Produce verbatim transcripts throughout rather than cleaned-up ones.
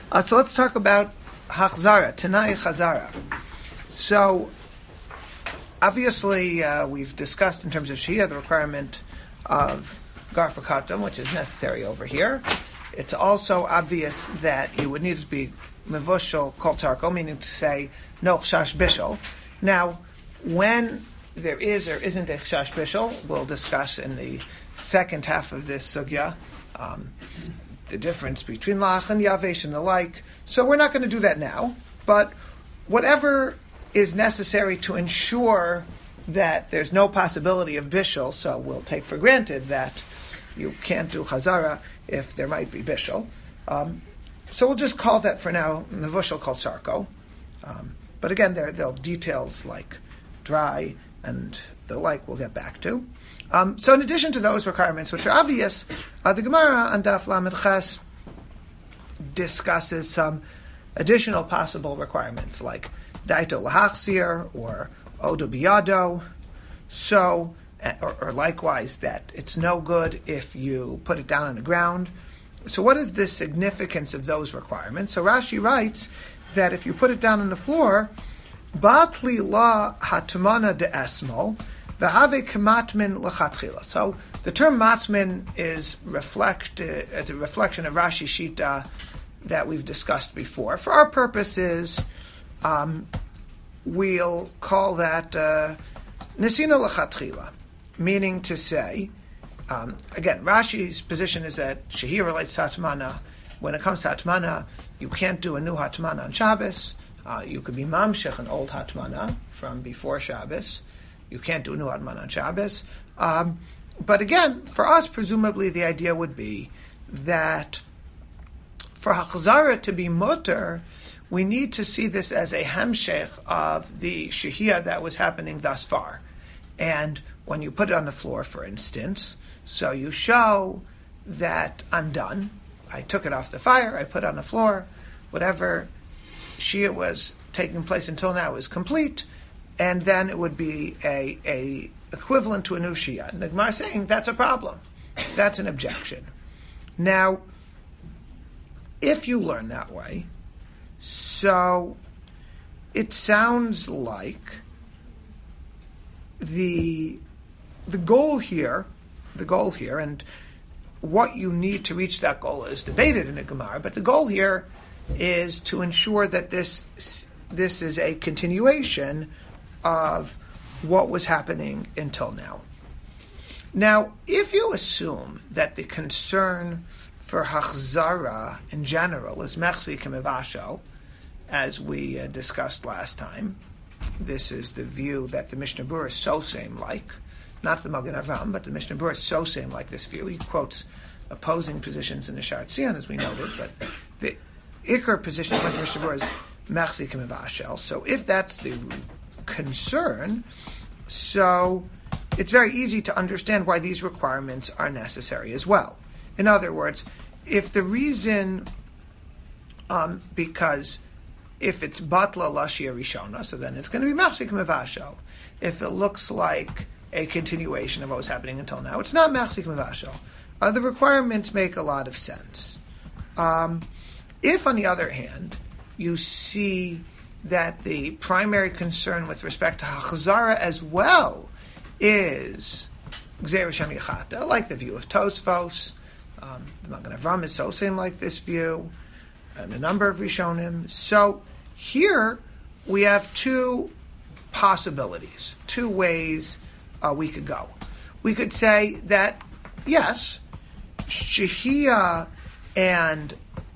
Uh, so let's talk about Hachzara, Tanai Chazara. So, obviously, uh, we've discussed in terms of Shia the requirement of Garfa Katam, which is necessary over here. It's also obvious that you would need to be Mevushal Kol Tarko, meaning to say no Chashash Bishal. Now, when there is or isn't a Chashash Bishal, we'll discuss in the second half of this sugya um, the difference between Lach and Yavesh and the like. So we're not going to do that now, but whatever is necessary to ensure that there's no possibility of Bishal, so we'll take for granted that you can't do Chazara if there might be Bishal. Um, so we'll just call that for now Mevushal Kol Sarko. Um, but again, there there are details like dry and the like we'll get back to. Um, so in addition to those requirements, which are obvious, uh, the Gemara on Daf Lamed Ches discusses some additional possible requirements like Daito Lahachsir or Odo Biyado. So, or, or likewise, that it's no good if you put it down on the ground. So what is the significance of those requirements? So Rashi writes that if you put it down on the floor, Batli la hatmana de esmol, v'have k'matmin l'chatchila. So the term matmin is reflect, uh, as a reflection of Rashi Shita that we've discussed before. For our purposes, um, we'll call that uh, nesina l'chatchila, meaning to say, um, again, Rashi's position is that Shehir relates to Hatmana. When it comes to Hatmana, you can't do a new Hatmana on Shabbos. Uh, you could be mamshech an old Hatmana from before Shabbos. You can't do a new Hatmana on Shabbos. Um, but again, for us, presumably the idea would be that for Hachzara to be mutter, we need to see this as a hamshech of the shehiyah that was happening thus far. And when you put it on the floor, for instance, so you show that I'm done. I took it off the fire, I put it on the floor, whatever shehiyah was taking place until now is complete, and then it would be a, a equivalent to a new shehiyah. And the Gemara is saying that's a problem. That's an objection. Now, if you learn that way, so it sounds like the the goal here, the goal here, and what you need to reach that goal is debated in the Gemara, but the goal here is to ensure that this this is a continuation of what was happening until now. Now, if you assume that the concern for Hachzara in general is Mechzi K'mevashal, as we uh, discussed last time, this is the view that the Mishnah Berurah is so same like, not the Magen Avraham, but the Mishnah Berurah is so same like this view. He quotes opposing positions in the Sha'ar Tzion, as we noted, but the Iker position of the Mishnah Berurah is Mechzi K'mevashal. So if that's the concern, so it's very easy to understand why these requirements are necessary as well. In other words, if the reason, um, because if it's batla lashia rishona, so then it's going to be machzik mevashel. If it looks like a continuation of what was happening until now, it's not machzik mevashel. Uh, the requirements make a lot of sense. Um, if, on the other hand, you see that the primary concern with respect to Hachzara as well is Gzeir Shem Yechata, like the view of Tosfos, um, the Magen Avraham is so same like this view, and a number of Rishonim. So here we have two possibilities, two ways uh, we could go. We could say that, yes, Shehiyah and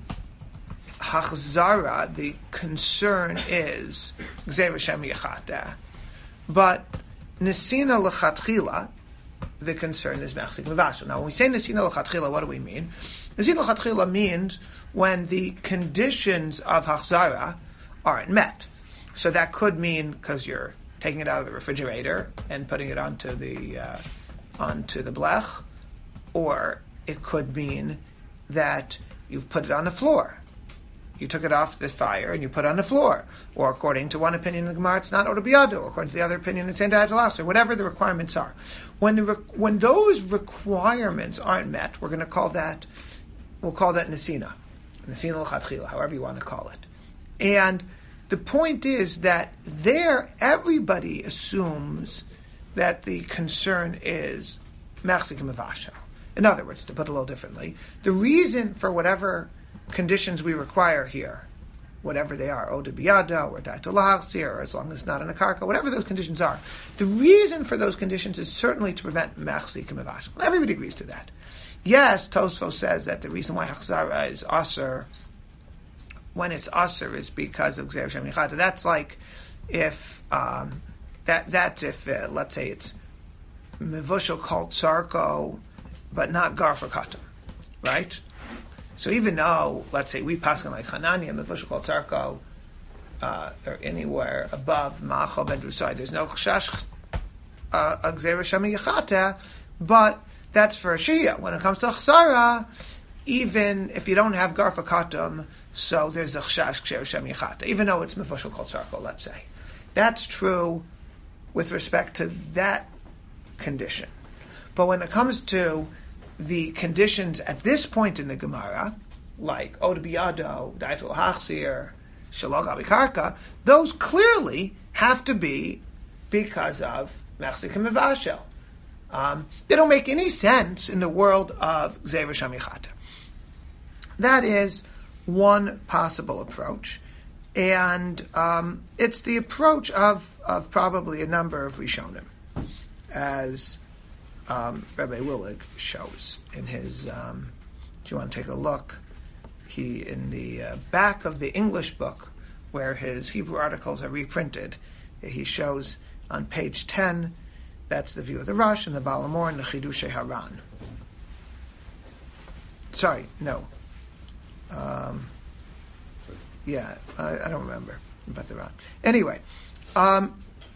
Hachzara, the concern is Gzeir Shem Yechata, but Nesina L'Chatchila, the concern is Mechzik Mevashel. Now, when we say Nesina L'Chatchila, what do we mean? Nesina L'Chatchila means when the conditions of Hachzara aren't met. So that could mean because you're taking it out of the refrigerator and putting it onto the uh, onto the blech, or it could mean that you've put it on the floor. You took it off the fire and you put it on the floor. Or according to one opinion in the Gemara, it's not Odo Biyado. Or according to the other opinion, it's Enda Ajalas, or whatever the requirements are. When the re- when those requirements aren't met, we're going to call that, we'll call that Nesina. Nesin l'chatchila, however you want to call it. And the point is that there, everybody assumes that the concern is machzik mevashel. In other words, to put it a little differently, the reason for whatever conditions we require here, whatever they are, oda biyada, or da'atul lahachzir, or as long as it's not in a karka, whatever those conditions are, the reason for those conditions is certainly to prevent machzik mevashel. Everybody agrees to that. Yes, Tosfos says that the reason why hachzara is aser when it's aser is because of gzeir shem yichata. That's like if um, that that's if uh, let's say it's mevushel called sarko, but not garfa katam, right? So even though, let's say, we pass on like Hanania, mevushel called sarko, uh, or anywhere above ma'achal ben drusai, there's no chashash uh, gzeir shem yichata, but that's for a shia. When it comes to chsara, even if you don't have garfa katam, so there's a chashash gzeir shem yichata, even though it's mevushel called sarko, let's say. That's true with respect to that condition. But when it comes to the conditions at this point in the Gemara, like Oda Biyado, Da'atul Hachzir, Shalach Abikarka, those clearly have to be because of Machzik and Mevashel. Um, they don't make any sense in the world of Gzeir Shem Yichata. That is one possible approach. And um, it's the approach of, of probably a number of Rishonim, as um, Rabbi Willig shows in his, um, if you want to take a look, he in the uh, back of the English book, where his Hebrew articles are reprinted, he shows on page ten, that's the view of the Rosh and the Baal HaMor and the Chidushei Haran. Sorry, no. Um, yeah, I, I don't remember about the Ran. Anyway, um,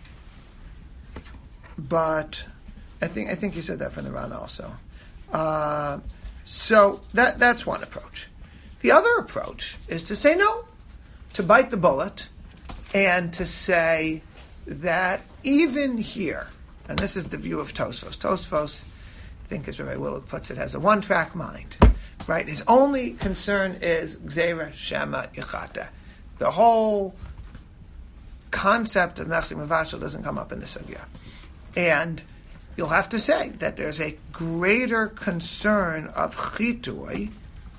but I think I think you said that from the Ran also. Uh, so that that's one approach. The other approach is to say no, to bite the bullet, and to say that even here, and this is the view of Tosfos. Tosfos, I think as Rabbi Willig puts it, has a one-track mind. Right? His only concern is Gzeira Shema Yichata. The whole concept of Machzik Mevashel doesn't come up in the sugya. And you'll have to say that there's a greater concern of Chitui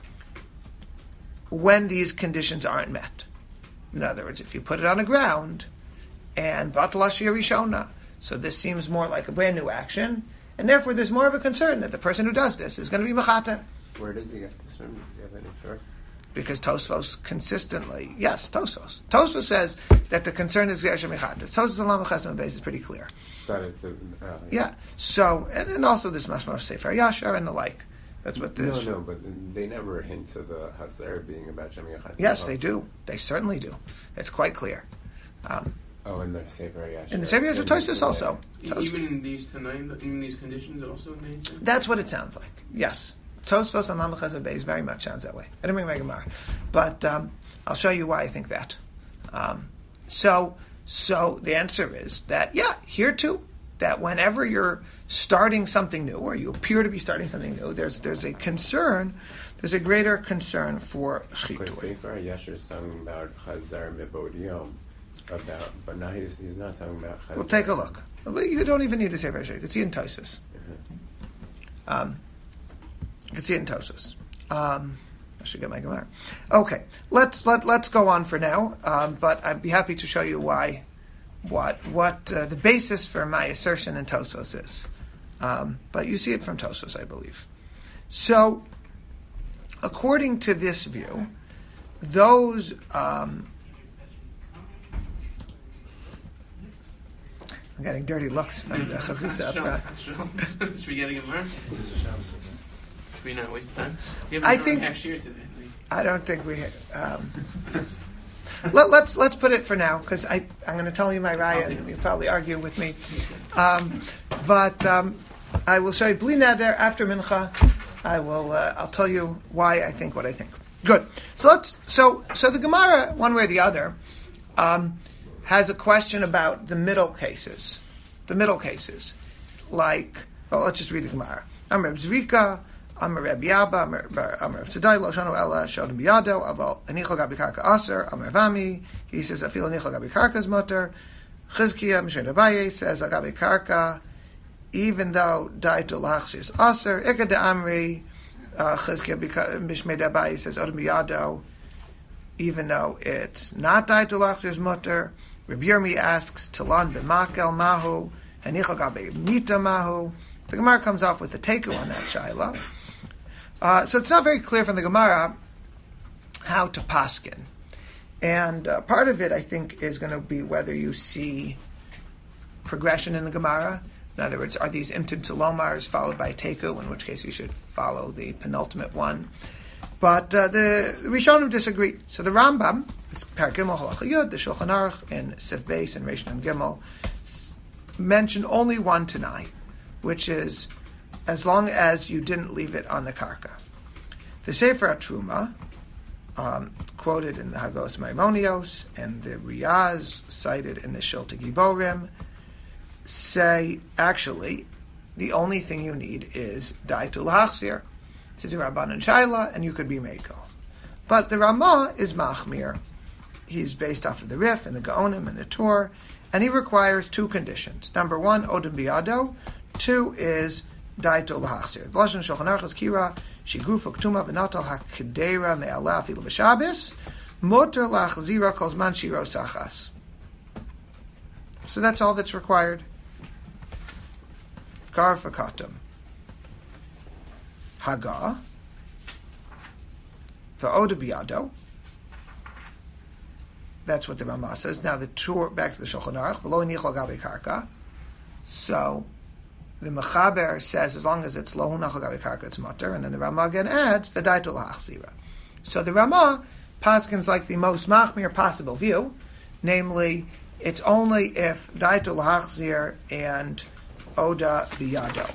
when these conditions aren't met. In other words, if you put it on the ground and Batal Ashir Rishona, so this seems more like a brand new action, and therefore there's more of a concern that the person who does this is going to be Mechata. Where does he get this from? Does he have any source? Because Tosfos consistently, yes, Tosfos. Tosfos says that the concern is Gzeir Shem Yichata. Tosfos Alam Chesem Beis is pretty clear. That it's a, uh, yeah. So, and, and also this Masmar Sefer Yashar and the like. That's what this. No, no, but they never hint to the Hatzar being about Shem Yichata. Yes, they do. They certainly do. It's quite clear. Um, oh, in the Sefer Yashar. In the Sefer Yashar, Tosfos also. Tosfos. Even in these Tanaim, even these conditions, also they say? That's what it sounds like. Yes. Tosfos and Lamach Chesed Beis very much sounds that way. I didn't bring my Gemara, but um, I'll show you why I think that. Um, so, so the answer is that yeah, here too, that whenever you're starting something new, or you appear to be starting something new, there's there's a concern, there's a greater concern for chitui. Sefer Yashar is talking about Chazar Mebodium, about, but now he's, he's not talking about Chazar. Well, take a look. You don't even need to say Yashar. You can see in Tosfos. Mm-hmm. Um, You can see it in Tosfos. Um, I should get my Gemara. Okay, let's let let's go on for now. Um, but I'd be happy to show you why, what what uh, the basis for my assertion in Tosfos is. Um, but you see it from Tosfos, I believe. So, according to this view, those. Um, I'm getting dirty looks from the Chavrusa up front. That's true. Should we get a Gemara? Should we not waste time? We I think today. I don't think we. Um, let, let's let's put it for now because I I'm going to tell you my raya and you'll probably argue with me. Um, but um, I will show you Bli Neder after Mincha. I will uh, I'll tell you why I think what I think. Good. So let's so so the Gemara one way or the other um, has a question about the middle cases. The middle cases, like well, let's just read the Gemara. I'm Reb Zrika. Amar Rabbi Abba, Amar Amar Tzadai, Lo Shanu Ella, Shodim Biyado, Aval, Anichal Gabi Karka Aser, Amar Vami, he says, Afil Anichal Gabi Karka is mutter. Chizkiya, Mishneh Abaye says, Agabi Karka, even though Daitul Hachsir is Aser, Ikad Amri, Chizkiya, Mishneh Abaye says, Odom Biyado, even though it's not Daitul Hachsir is mutter. Rabbi Yirmi asks, Talan b'makel mahu, Hanichal Gabi Mita mahu. The Gemara comes off with the teku on that shaila. Uh, so it's not very clear from the Gemara how to paskin. And uh, part of it, I think, is going to be whether you see progression in the Gemara. In other words, are these imtid salomars followed by teku, in which case you should follow the penultimate one. But uh, the Rishonim disagree. So the Rambam, this Perek Gimel Halacha Yud, the Shulchan Aruch, and Sif Beis and Reish and Gimel, mention only one Tanai, which is as long as you didn't leave it on the karka. The Sefer HaTruma, um, quoted in the Hagos Maimonios, and the Riyaz cited in the Shilta Giborim, say, actually, the only thing you need is Daitul Hachsir. It's a Rabbanan Shaila, and you could be Meiko. But the Ramah is Machmir. He's based off of the Rif and the Gaonim and the Tur, and he requires two conditions. Number one, Odom Biyado. Two is Daitul Hachsir. The Lashon Shulchan Aruch is Kira, Shigrufa Ktuma V'natal HaKedera Me'ala Afilu V'Shabes, Motor Lachzira Kozman Shiro Sachas. So that's all that's required. Gar Fakatum. Haga, V'Oda Biyado. That's what the Ramah says. Now the tour back to the Shulchan Aruch. V'lo Nichol Gabi Karka. So the Mechaber says as long as it's Lo Nichol Gabi Karka, it's mutter, and then the Ramah again adds the Daitul Hachsira. So the Ramah paskins like the most machmir possible view, namely it's only if Daitul Hachsir and Oda Biyado.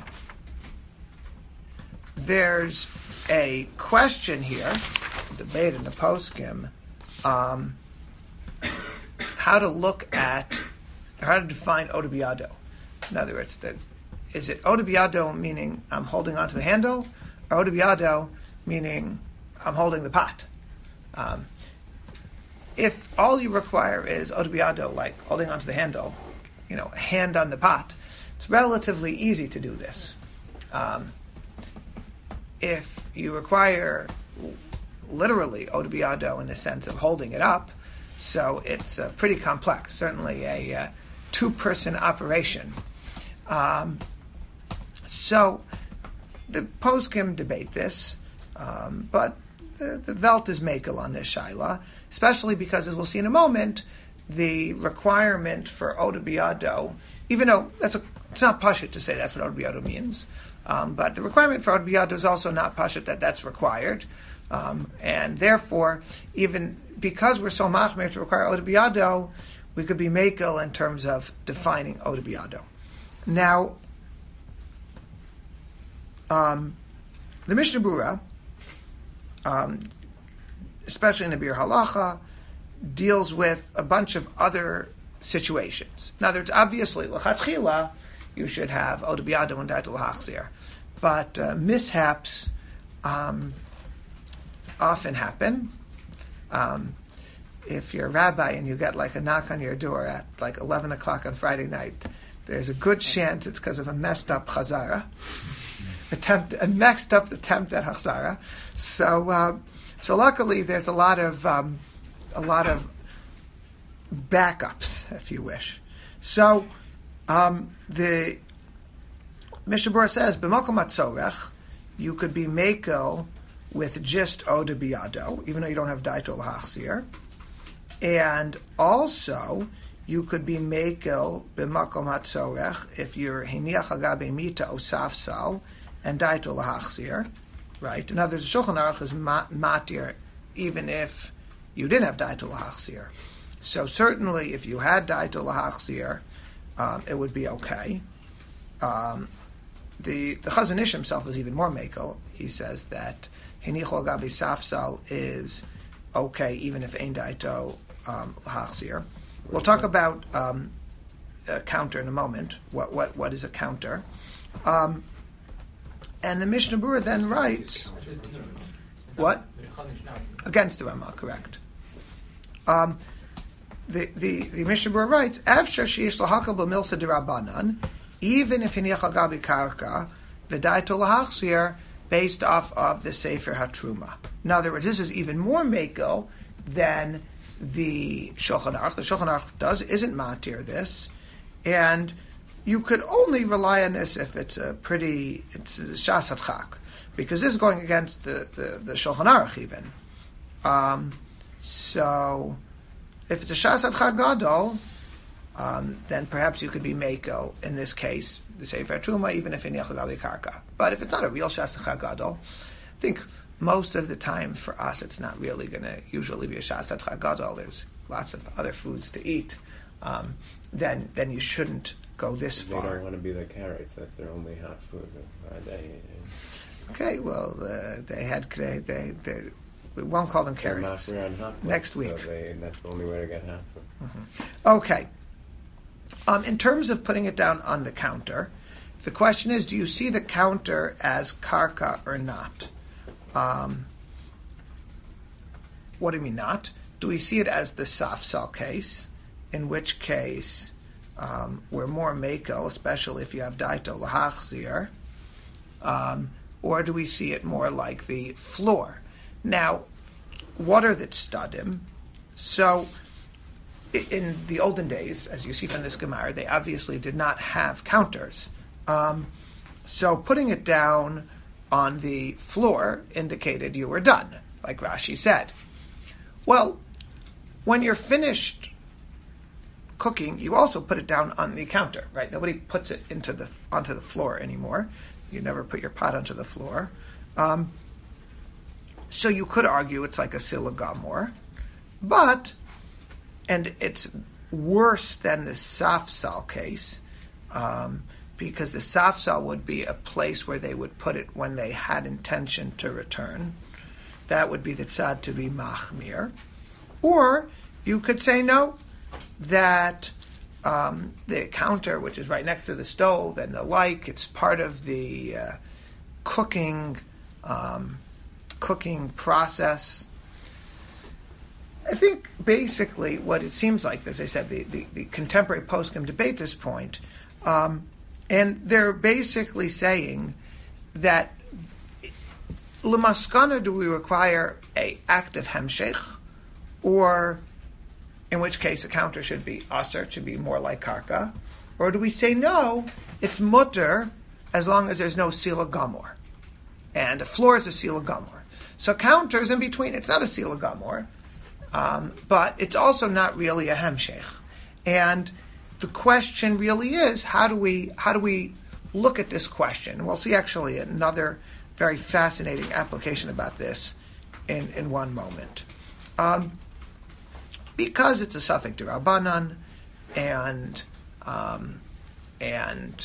There's a question here, a debate in the poskim, um, how to look at, or how to define Oda Biyado. In other words, the, is it Oda Biyado meaning I'm holding onto the handle, or Oda Biyado meaning I'm holding the pot? Um, if all you require is Oda Biyado, like holding onto the handle, you know, hand on the pot, it's relatively easy to do this. Um, if you require literally Oda Biyado in the sense of holding it up, so it's uh, pretty complex, certainly a uh, two-person operation. Um, so the poskim debate this, um, but the, the Velt is makel on this shaila, especially because, as we'll see in a moment, the requirement for Oda Biyado, even though that's a, it's not pashut to say that's what Oda Biyado means, um, but the requirement for Oda Biyado is also not pashut that that's required, um, and therefore, even because we're so machmir to require Oda Biyado, we could be makel in terms of defining Oda Biyado. Now, um, the Mishnah Berurah, um, especially in the Bir Halacha, deals with a bunch of other situations. In other words, obviously, l'chatchila, you should have Oda Biyado and Daitul Hachsir. But uh, mishaps um, often happen. Um, if you're a rabbi and you get like a knock on your door at like eleven o'clock on Friday night, there's a good chance it's because of a messed up chazara, attempt, a messed up attempt at chazara. So, uh, so luckily there's a lot of um, a lot of backups, if you wish. So, um, the Mishnah Berurah says, "B'makom hatzorech, you could be makel with just Oda Biyado, even though you don't have Daitul Hachsir, and also you could be makel b'makom hatzorech if you're hiniach agabe mita osafsal and Daitul Hachsir, right? In other words, Shulchan Aruch is matir even if you didn't have Daitul Hachsir. So certainly, if you had Daitul Hachsir, um, it would be okay. Um, the the Chazon Ish himself is even more makel. He says that hinichol gabi safsal is okay even if ein Daitul um, Hachsir. We'll talk about um, a counter in a moment. What what what is a counter? Um, and the Mishnah Berurah then writes, what? Against the Ramah, correct. Um, the, the, the Mishnah Berurah writes, Afshar sheyesh lahakal b'milsa d'Rabbanan, even if hiniach al gabi karka, v'daito lahachzir, based off of the Sefer HaTruma. In other words, this is even more meko than the Shulchan Aruch. The Shulchan Aruch does isn't matir this, and you could only rely on this if it's a pretty it's a shas hadchak, because this is going against the the, the Shulchan Aruch even. Um, so, if it's a shas hadchak gadol, um, then perhaps you could be meko in this case the Sefer Truma, even if in Yechadavi Karka. But if it's not a real shas hadchak gadol, I think most of the time for us it's not really going to usually be a shas hadchak gadol. There's lots of other foods to eat. Um, then then you shouldn't go this they far. They don't want to be the carrots. That's their only hot food. Uh, they, okay, well, uh, they had, they, they, they, we won't call them carrots. On hot next week. So they, that's the only way to get hot food. Mm-hmm. Okay. Um, in terms of putting it down on the counter, the question is, do you see the counter as karka or not? Um, what do you mean not? Do we see it as the safsal case, in which case um, we're more meko, especially if you have daito lahachzir, um, or do we see it more like the floor? Now, what are the tzadim? So, in the olden days, as you see from this Gemara, they obviously did not have counters. Um, so putting it down on the floor indicated you were done, like Rashi said. Well, when you're finished cooking, you also put it down on the counter, right? Nobody puts it into the onto the floor anymore. You never put your pot onto the floor. Um, so you could argue it's like a sila gamor, but, and it's worse than the safsal case, um, because the safsal would be a place where they would put it when they had intention to return. That would be the tzad to be machmir. Or you could say no, that um, the counter, which is right next to the stove and the like, it's part of the uh, cooking um, cooking process. I think basically what it seems like, as I said, the, the, the contemporary poskim debate this point, um, and they're basically saying that l'maskana, do we require a active hemshech, or in which case a counter should be aser, should be more like karka, or do we say no, it's mutter as long as there's no sila gamor, and a floor is a sila gamor. So counters in between, it's not a sila gamor, um, but it's also not really a hemshech. And the question really is, how do we how do we look at this question? And we'll see actually another very fascinating application about this in, in one moment. Um, because it's a suffix d'Rabbanan, and um, and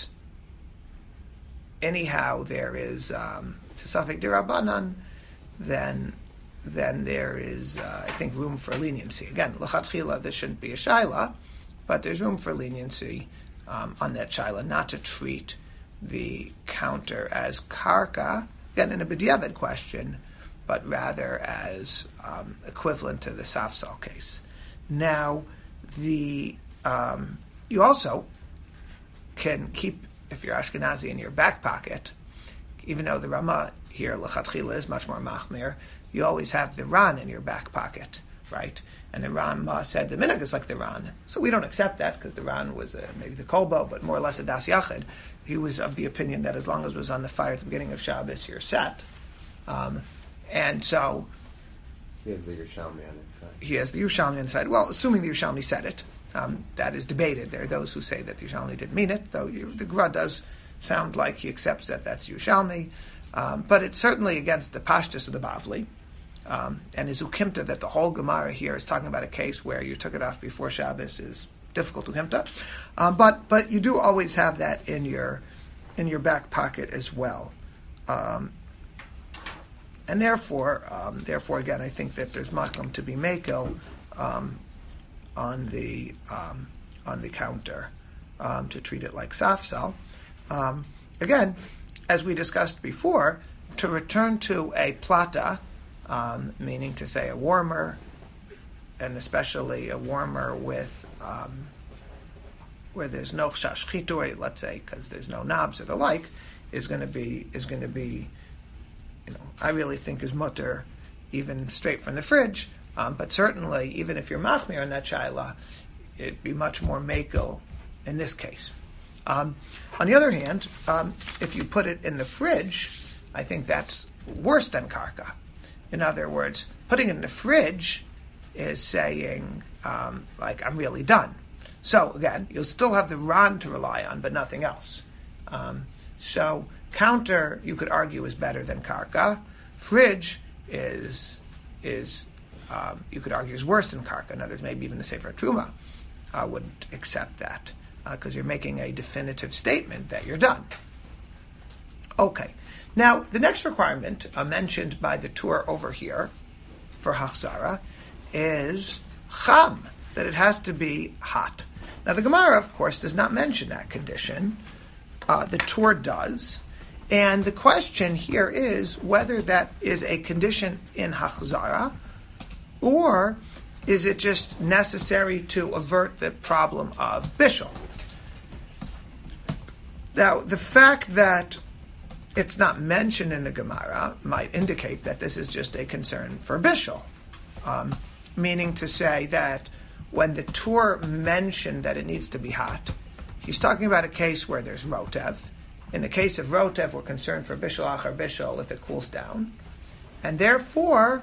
anyhow there is um, it's a suffix d'Rabbanan, then then there is uh, I think room for leniency. Again, l'chatchila, this shouldn't be a shaila, but there's room for leniency um, on that shaila, not to treat the counter as karka, again in a b'diavad question, but rather as um, equivalent to the safsal case. Now, the um, you also can keep, if you're Ashkenazi, in your back pocket, even though the Rama here, l'chatchila, is much more machmir, you always have the Ran in your back pocket, right? And the Ran uh, said the minhag is like the Ran. So we don't accept that, because the Ran was uh, maybe the kolbo, but more or less a das yachid. He was of the opinion that as long as it was on the fire at the beginning of Shabbos, you're set. Um, and so he has the Yerushalmi on his side. He has the Yerushalmi on his side. Well, assuming the Yerushalmi said it, um, that is debated. There are those who say that the Yerushalmi didn't mean it, though you, the Gra does sound like he accepts that that's Yerushalmi. Um, but it's certainly against the pashtus of the Bavli. Um, and his ukimta, that the whole Gemara here is talking about a case where you took it off before Shabbos, is difficult ukimta. Um, but but you do always have that in your in your back pocket as well. Um, and therefore, um, therefore again, I think that there's makom to be meko um, on the um, on the counter um, to treat it like safsal. Um, again, as we discussed before, to return to a plata, um, meaning to say a warmer, and especially a warmer with um, where there's no chash chitui, let's say, because there's no knobs or the like, is going to be is going to be, you know, I really think is mutter, even straight from the fridge. Um, but certainly, even if you're machmir on that shaila, it'd be much more mako in this case. Um, on the other hand, um, if you put it in the fridge, I think that's worse than karka. In other words, putting it in the fridge is saying, um, like, I'm really done. So, again, you'll still have the ran to rely on, but nothing else. Um, so, counter, you could argue, is better than karka. Fridge is, is um, you could argue, is worse than karka. In other words, maybe even the Sefer Truma uh, wouldn't accept that, because uh, you're making a definitive statement that you're done. Okay. Now, the next requirement uh, mentioned by the Tur over here for Hachzara is cham, that it has to be hot. Now, the Gemara, of course, does not mention that condition. Uh, the Tur does. And the question here is whether that is a condition in Hachzara, or is it just necessary to avert the problem of bishul? Now, the fact that it's not mentioned in the Gemara might indicate that this is just a concern for bishul, um, meaning to say that when the Tur mentioned that it needs to be hot, he's talking about a case where there's rotev. In the case of rotev, we're concerned for bishul achar bishul if it cools down, and therefore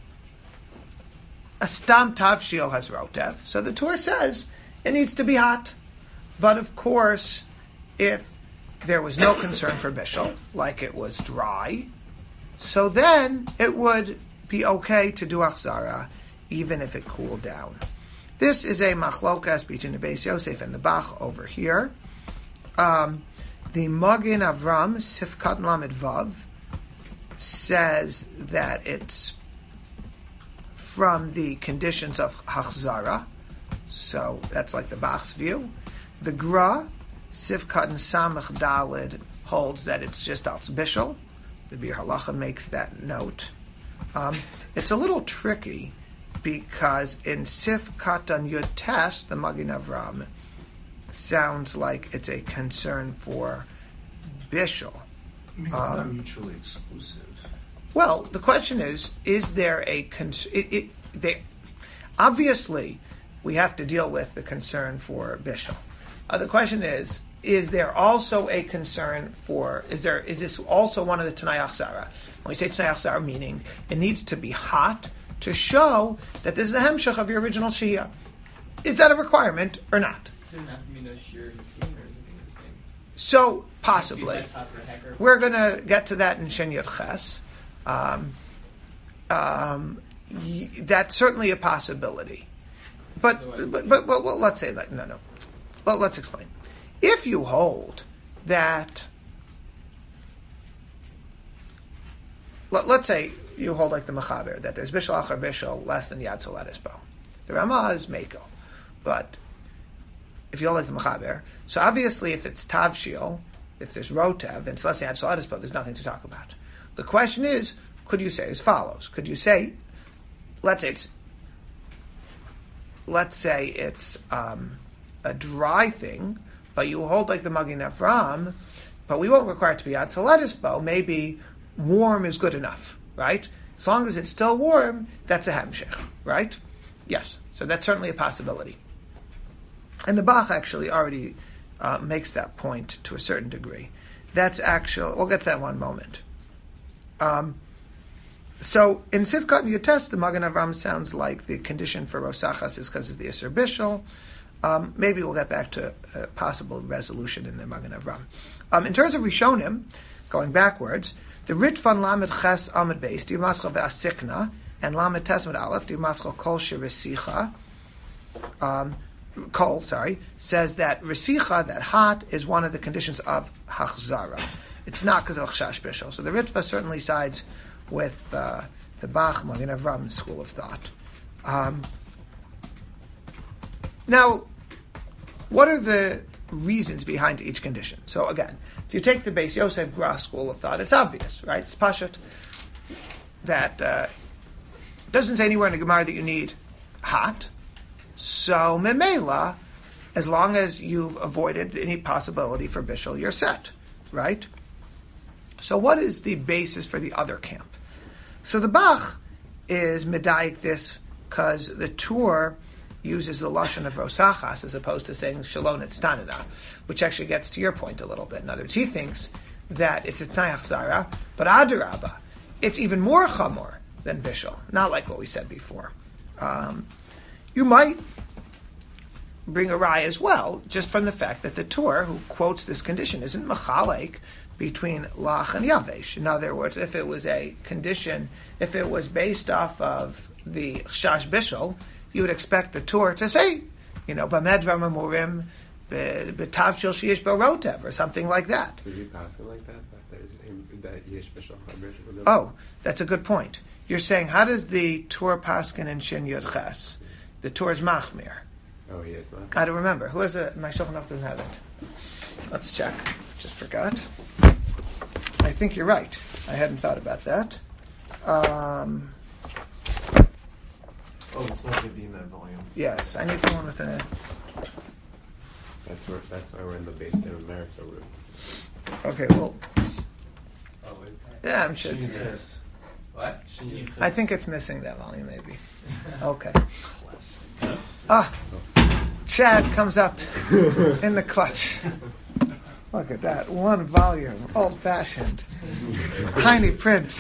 a stam tavshil has rotev. So the Tur says it needs to be hot, but of course, if there was no concern for bishul, like it was dry, so then it would be okay to do achzara, even if it cooled down. This is a machlokas between the Beis Yosef and the Bach over here. Um, the Magen Avram, Sifkat Lamed Vav, says that it's from the conditions of hachzara, so that's like the Bach's view. The Gra, Sifkat and Samach Dalid, holds that it's just als bishul. The Bir Halacha makes that note. Um, it's a little tricky because in Sifkat and Yud Tes, the Magen Avram sounds like it's a concern for bishul. I mean, um, not mutually exclusive. Well, the question is: is there a concern? It, it, they, obviously, we have to deal with the concern for bishul. Uh, the question is: is there also a concern for? Is there? Is this also one of the Tanai Achzara? When we say Tanai Achzara, meaning it needs to be hot to show that this is the hemshech of your original shehiyah. Is that a requirement or not? Does it have to be no shear in between, or is it the same? So possibly, Less hot for hecker? we're going to get to that in Shen Yud Ches. Um, um, y- that's certainly a possibility, but but, but well, well, let's say that no no. Well, let's explain. If you hold that, let, let's say you hold like the Mechaber, that there's bishul achar bishul less than yad soladis bo. The Ramah is meko, but if you hold like the Mechaber, so obviously if it's tavshil, if there's rotev, and it's less than yad soladis bo, there's nothing to talk about. The question is, could you say as follows? Could you say, let's say it's, let's say it's um, a dry thing, but you hold like the Magen Avram, but we won't require it to be yad soladis bo. Maybe warm is good enough, right? As long as it's still warm, that's a hemshech, right? Yes, so that's certainly a possibility. And the Bach actually already uh, makes that point to a certain degree. That's actually, we'll get to that in one moment. Um, so in Sifkat and Yotes, the Magen Avram sounds like the condition for Rosachas is because of the Isser Bishul. Um, maybe we'll get back to a possible resolution in the Magen Avram. Um, in terms of Rishonim, going backwards, the Ritvan Lamed Ches Amid Beis, the Yemaschal Ve'asikna, and Lamed Tesmet Aleph, the Yemaschal Kol Shirisicha, um, Kol, sorry, says that Risicha, that hot, is one of the conditions of Hachzara. It's not because of Chash Bishul. So the Ritva certainly sides with uh, the Bach, Magen Avram school of thought. Um, now, what are the reasons behind each condition. So again, if you take the Beis Yosef Gras school of thought, it's obvious, right? It's pashut that uh, doesn't say anywhere in the Gemara that you need hot. So memela, as long as you've avoided any possibility for bishul, you're set, right? So what is the basis for the other camp? So the Bach is medayik this because the Tur uses the lashon of rosachas as opposed to saying shalom etztanina, which actually gets to your point a little bit. In other words, he thinks that it's a t'nai achzara, but adarabba, it's even more chamor than bishul, not like what we said before. Um, you might bring a raya as well, just from the fact that the Tur, who quotes this condition, isn't machalek between lach and yavesh. In other words, if it was a condition, if it was based off of the chash bishul, you would expect the Tur to say, you know, b'medvar memurim b'tavshil sheyesh bo rotev, or something like that. Did you pass it like that? That there's that yesh bishul chabrish. Oh, that's a good point. You're saying, how does the Tur paskin in Shin Yud Ches? The Tur is machmir. Oh, he is machmir. I don't remember. Who is it? My Shulchan Aruch doesn't have it. Let's check. Just forgot. I think you're right. I hadn't thought about that. Um, Oh, it's not going to be in that volume. yes, I need someone with a... That's where. That's why we're in the based in America route. Okay, well, Oh, is that? yeah, I'm sure She it's... is. What? She I think it's missing that volume, maybe. Okay. Classic. Ah, Chad comes up in the clutch. Look at that. One volume. Old-fashioned. Tiny print.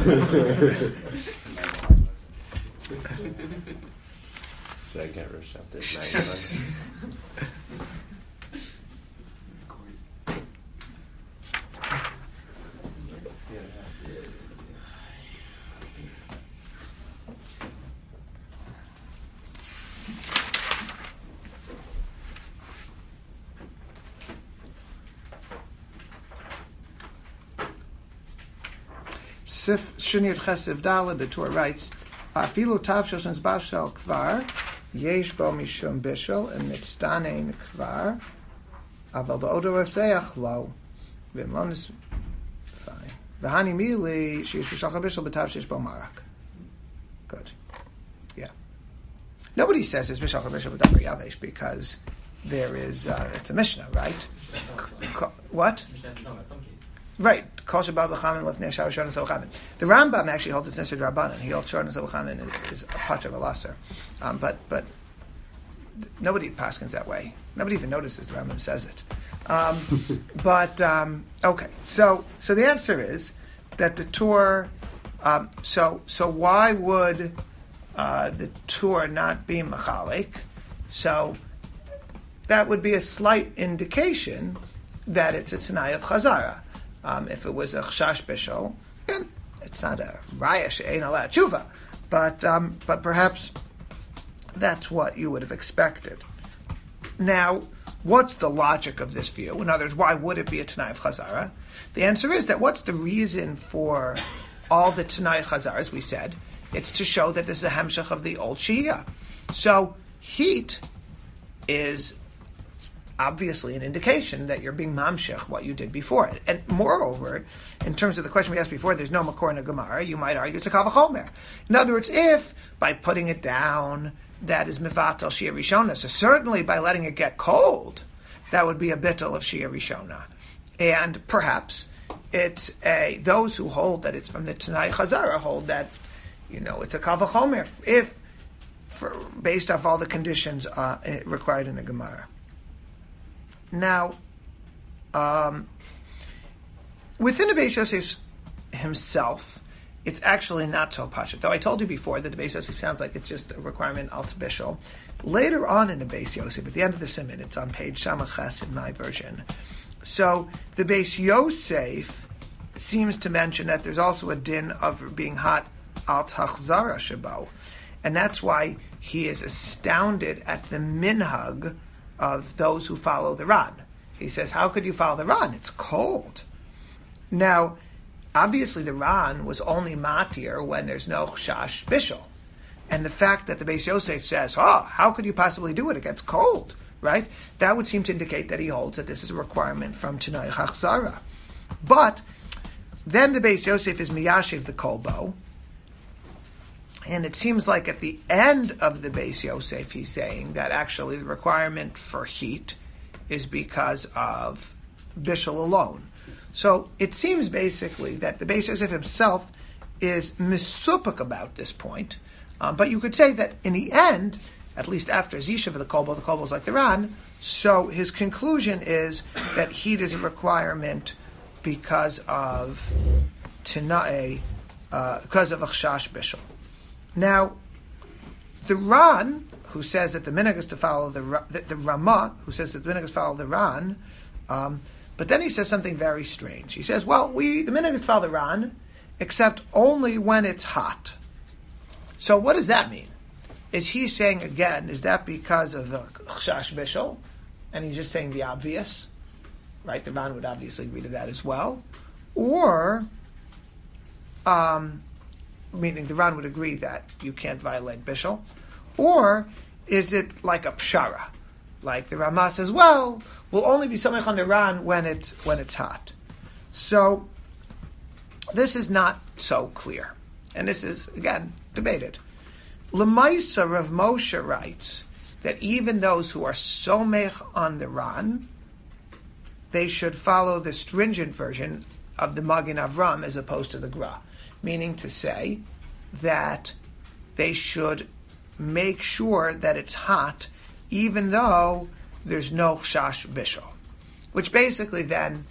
Should I get Rochette at night? Sif Shinir Chesiv Dalad, the Torah writes, Afilu tav shoshan bashal kvar, yesh bo mishum bishel, and mitzdanein kvar, aval ba'odo reseach lo, v'imlon is fine. V'hani mili, sheyesh b'shal bishel, b'tav sheyesh bo marak. Good. Yeah. Nobody says it's b'shal bishel b'davar yavesh because there is, uh, it's a Mishnah, right? Co- what? Mishnah has no, in some cases. Right, Kol Shabbat L'chamin L'fnei Shar Shornas L'chamin. The Rambam actually holds it's Nisad Rabbanan. He holds Shornas L'chamin is, is a patch of a lasser. Um, but but nobody paskins that way. Nobody even notices the Rambam says it. Um, but um, okay, so so the answer is that the Tur. Um, so so why would uh, the Tur not be machalik? So that would be a slight indication that it's a t'nai of chazara. Um, if it was a chash bishul, again, it's not a raya she'ein ala tshuva, but um, but perhaps that's what you would have expected. Now, what's the logic of this view? In other words, why would it be a t'nai of chazara? The answer is that what's the reason for all the t'nai chazaras? We said it's to show that this is a hemshech of the old shia. So heat is obviously an indication that you're being mamshech what you did before. And moreover, in terms of the question we asked before, there's no makor in a Gemara, you might argue it's a kavachomer. In other words, if by putting it down, that is mivatal shia rishona, so certainly by letting it get cold, that would be a bittul of shia rishona. And perhaps it's a, those who hold that it's from the Tanai Chazara hold that, you know, it's a kavachomer, if, for, based off all the conditions uh, required in a Gemara. Now, um, within the Beis Yosef himself, it's actually not so pashut. Though I told you before that the Beis Yosef sounds like it's just a requirement al bishul. Later on in the Beis Yosef, at the end of the Siman, it's on page Shamach in my version. So the Beis Yosef seems to mention that there's also a din of being hot al tachzara shabo, and that's why he is astounded at the minhag of those who follow the Ran. He says, how could you follow the Ran? It's cold. Now, obviously the Ran was only matir when there's no chash bishul. And the fact that the Beis Yosef says, oh, how could you possibly do it? It gets cold. right? That would seem to indicate that he holds that this is a requirement from Tanai Chachzara. But then the Beis Yosef is Miyashiv the Kolbo, and it seems like at the end of the Beis Yosef he's saying that actually the requirement for heat is because of Bishul alone. So it seems basically that the Beis Yosef himself is misupik about this point, um, but you could say that in the end, at least after Zishav of the Kolbo, the Kolbo is like the Ran, so his conclusion is that heat is a requirement because of Tinae, uh, because of Achshash Bishul. Now, the Ran, who says that the minhag is to follow the, the, the Ramah, who says that the minhag is to follow the Ran, um, but then he says something very strange. He says, well, we the minhag is to follow the Ran, except only when it's hot. So what does that mean? Is he saying, again, is that because of the Chashash Bishul? And he's just saying the obvious, right? The Ran would obviously agree to that as well. Or, um, meaning the Ran would agree that you can't violate Bishul. Or is it like a pshara? Like the Ramah says, well, we'll only be samech on the Ran when it's when it's hot. So this is not so clear. And this is, again, debated. Lemaisa Rav Moshe writes that even those who are somech on the Ran, they should follow the stringent version of the Magen Avram as opposed to the Gra. Meaning to say that they should make sure that it's hot even though there's no Chash Bishul. Which basically then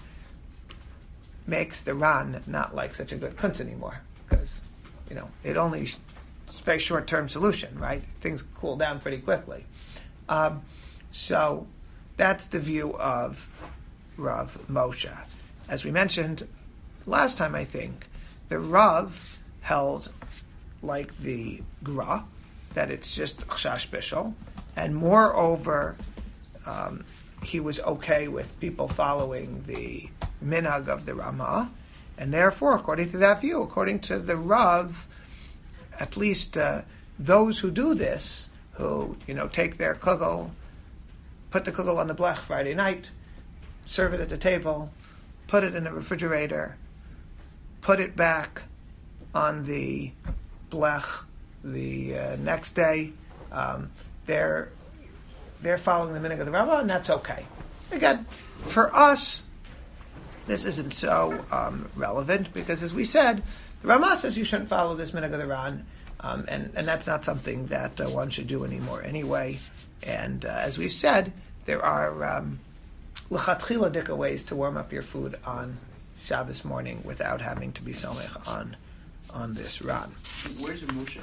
makes the Ran not like such a good kunz anymore. Because, you know, it only... it's a very short-term solution, right? Things cool down pretty quickly. Um, so that's the view of Rav Moshe. As we mentioned last time, I think, the Rav held like the Gra, that it's just Chash Bishul, and moreover, um, he was okay with people following the minhag of the Ramah, and therefore, according to that view, according to the Rav, at least uh, those who do this, who, you know, take their kugel, put the kugel on the blech Friday night, serve it at the table, put it in the refrigerator, put it back on the blech the uh, next day, um, they're they're following the minhag of the Ramah, and that's okay. Again, for us, this isn't so um, relevant because, as we said, the Ramah says you shouldn't follow this minhag of the Ran, um, and, and that's not something that uh, one should do anymore anyway. And uh, as we've said, there are um, l'chatchila dika ways to warm up your food on Shabbos morning without having to be somech on on this Ran. Where's the Moshe?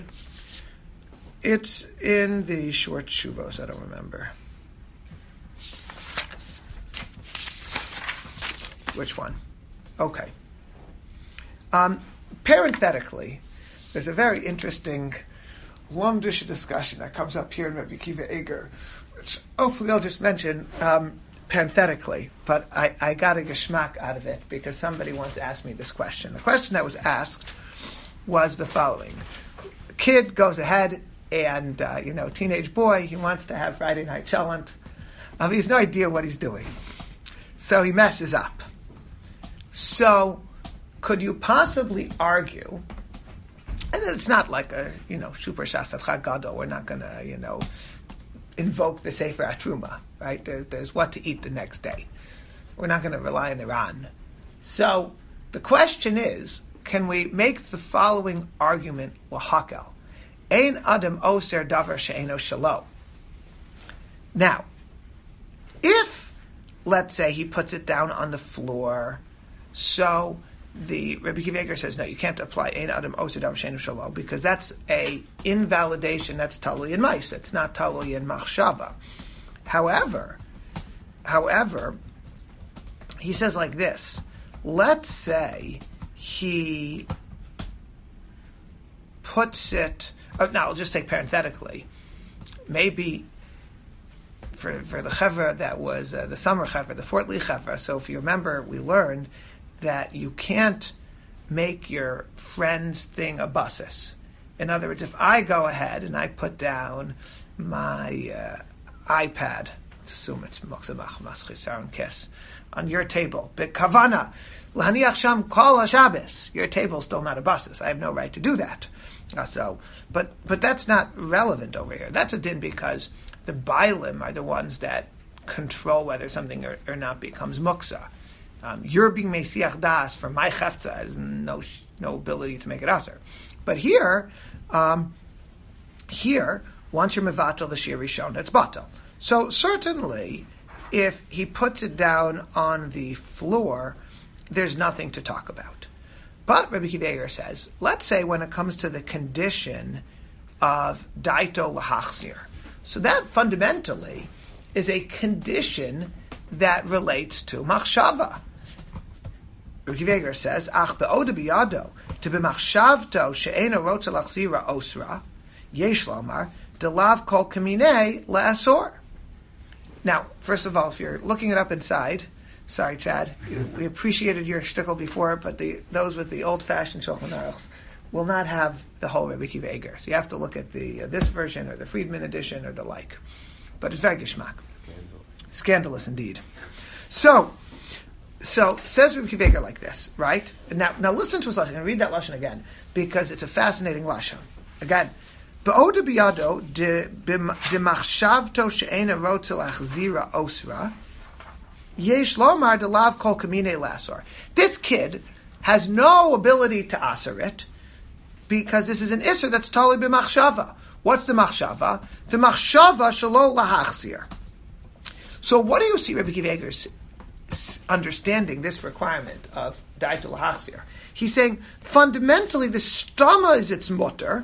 It's in the short shuvos. I don't remember. Which one? Okay. Um, parenthetically, there's a very interesting Lumdish discussion that comes up here in Rabbi Akiva Eger, which hopefully I'll just mention um, parenthetically, but I, I got a geschmack out of it because somebody once asked me this question. The question that was asked was the following. The kid goes ahead and, uh, you know, teenage boy, he wants to have Friday night chalent. Um, he has no idea what he's doing. So he messes up. So could you possibly argue, and it's not like a, you know, super shasat chag gadol, we're not going to, you know, invoke the Sefer HaTruma, right? There's, there's what to eat the next day. We're not going to rely on Iran. So the question is, can we make the following argument lahakel? Ein adam oser davar she'eno shalo. Now, if, let's say, he puts it down on the floor, so the Rabbi Akiva Eger says, no, you can't apply Ein Adam Oser Davar She'eino Shelo because that's a invalidation that's talui in mice. It's not talui in machshava. However, however, he says like this. Let's say he puts it. Oh, now I'll just say parenthetically. Maybe for for the chevra that was uh, the summer chevra, the Fort Lee chevra. So if you remember, we learned that you can't make your friend's thing a basis. In other words, if I go ahead and I put down my uh, iPad let's assume it's Moksamach Maschisar Kes, on your table. Bekavana, Lahaniach Sham Kol HaShabbos. Your table's still not a basis. I have no right to do that. Uh, so, but but that's not relevant over here. That's a din because the Bailim are the ones that control whether something or, or not becomes muksa. Um, you're being Mesiach Das for my chefza has no no ability to make it aser. But here, um, here, once you're mevatel the shir rishon, it's batel. So certainly, if he puts it down on the floor, there's nothing to talk about. But Rabbi Akiva Eiger says, let's say when it comes to the condition of daito lahachzir, so that fundamentally is a condition that relates to machshava. Rabbi Akiva Eiger says, Ach be'oda biyado, to b'machshavto she'ena rotza lachzira osra, yesh lomar, delav kol kamine le'asor. Now, first of all, if you're looking it up inside, sorry, Chad, we appreciated your shtickle before, but the those with the old-fashioned Shulchan Aruchs will not have the whole Rabbi Akiva Eiger. So you have to look at the uh, this version or the Friedman edition or the like. But it's very geschmack. Scandalous, Scandalous indeed. So, so says Rabbi Akiva Eiger like this, right? Now, now listen to his lashon. I'm going to read that lashon again because it's a fascinating lashon. Again, Ba'oda biyado de machshavto she'ena rotzel achzira osra yesh lomar de lav kol kamine lasor. This kid has no ability to aser it because this is an isser that's totally b'machshava. What's the machshava? The machshava shelo lahachzir. So what do you see Rabbi Akiva Eiger's understanding this requirement of daito lahachzir? He's saying fundamentally the stama is its mutter,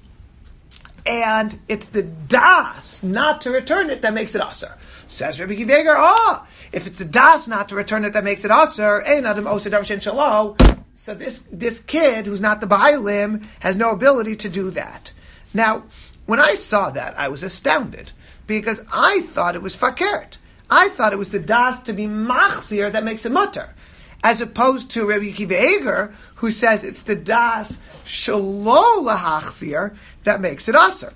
and it's the das not to return it that makes it aser. Says Rabbi Akiva Eiger, ah, if it's a das not to return it that makes it aser, ein adam oser darshen shalo. So this this kid who's not the bailim has no ability to do that. Now, when I saw that, I was astounded because I thought it was fakert. I thought it was the das to be machzir that makes it mutter, as opposed to Rabbi Akiva Eiger, who says it's the das shelo lahachzir that makes it aser.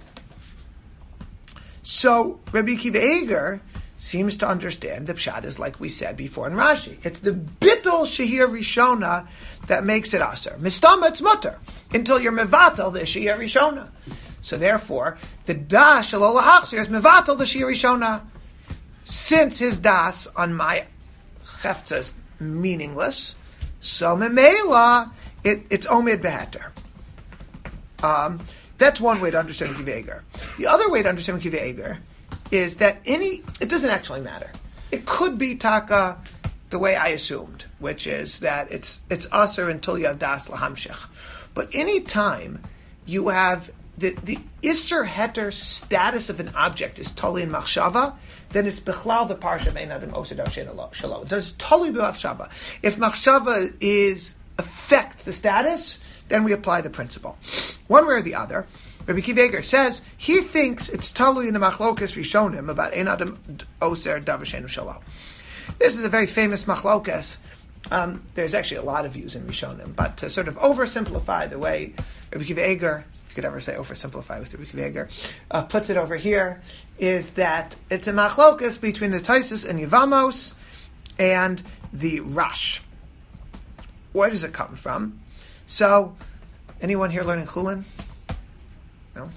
So Rabbi Akiva Eiger seems to understand the pshat is like we said before in Rashi. It's the bittul shehir rishona that makes it aser. Mistama it's mutter until you're mevatel the shehir rishona. So therefore, the das shelo lahachzir is mevatel the shehir rishona. Since his das on my chefza is meaningless, so memela it, it's omid beheter. Um, That's one way to understand Akiva Eiger. The other way to understand Akiva Eiger is that any, it doesn't actually matter. It could be taka the way I assumed, which is that it's it's aser until you have das lahamshich. But any time you have the, the iser heter status of an object is tali in machshava, then it's bechlal the parsha of ein adam oser darshen shalo. It does tali b'machshava. If machshava is affects the status, then we apply the principle. One way or the other, Rabbi Akiva Eiger says he thinks it's talui in the machlokas rishonim about ein adam oser davar shalo. This is a very famous machlokas. Um, there's actually a lot of views in rishonim, but to sort of oversimplify the way Rabbi Akiva Eiger, if you could ever say oversimplify with Rabbi Akiva Eiger, uh, puts it over here, is that it's a machlokas between the Taisus and Yevamos and the Rash. Where does it come from? So, anyone here learning Chulin? No?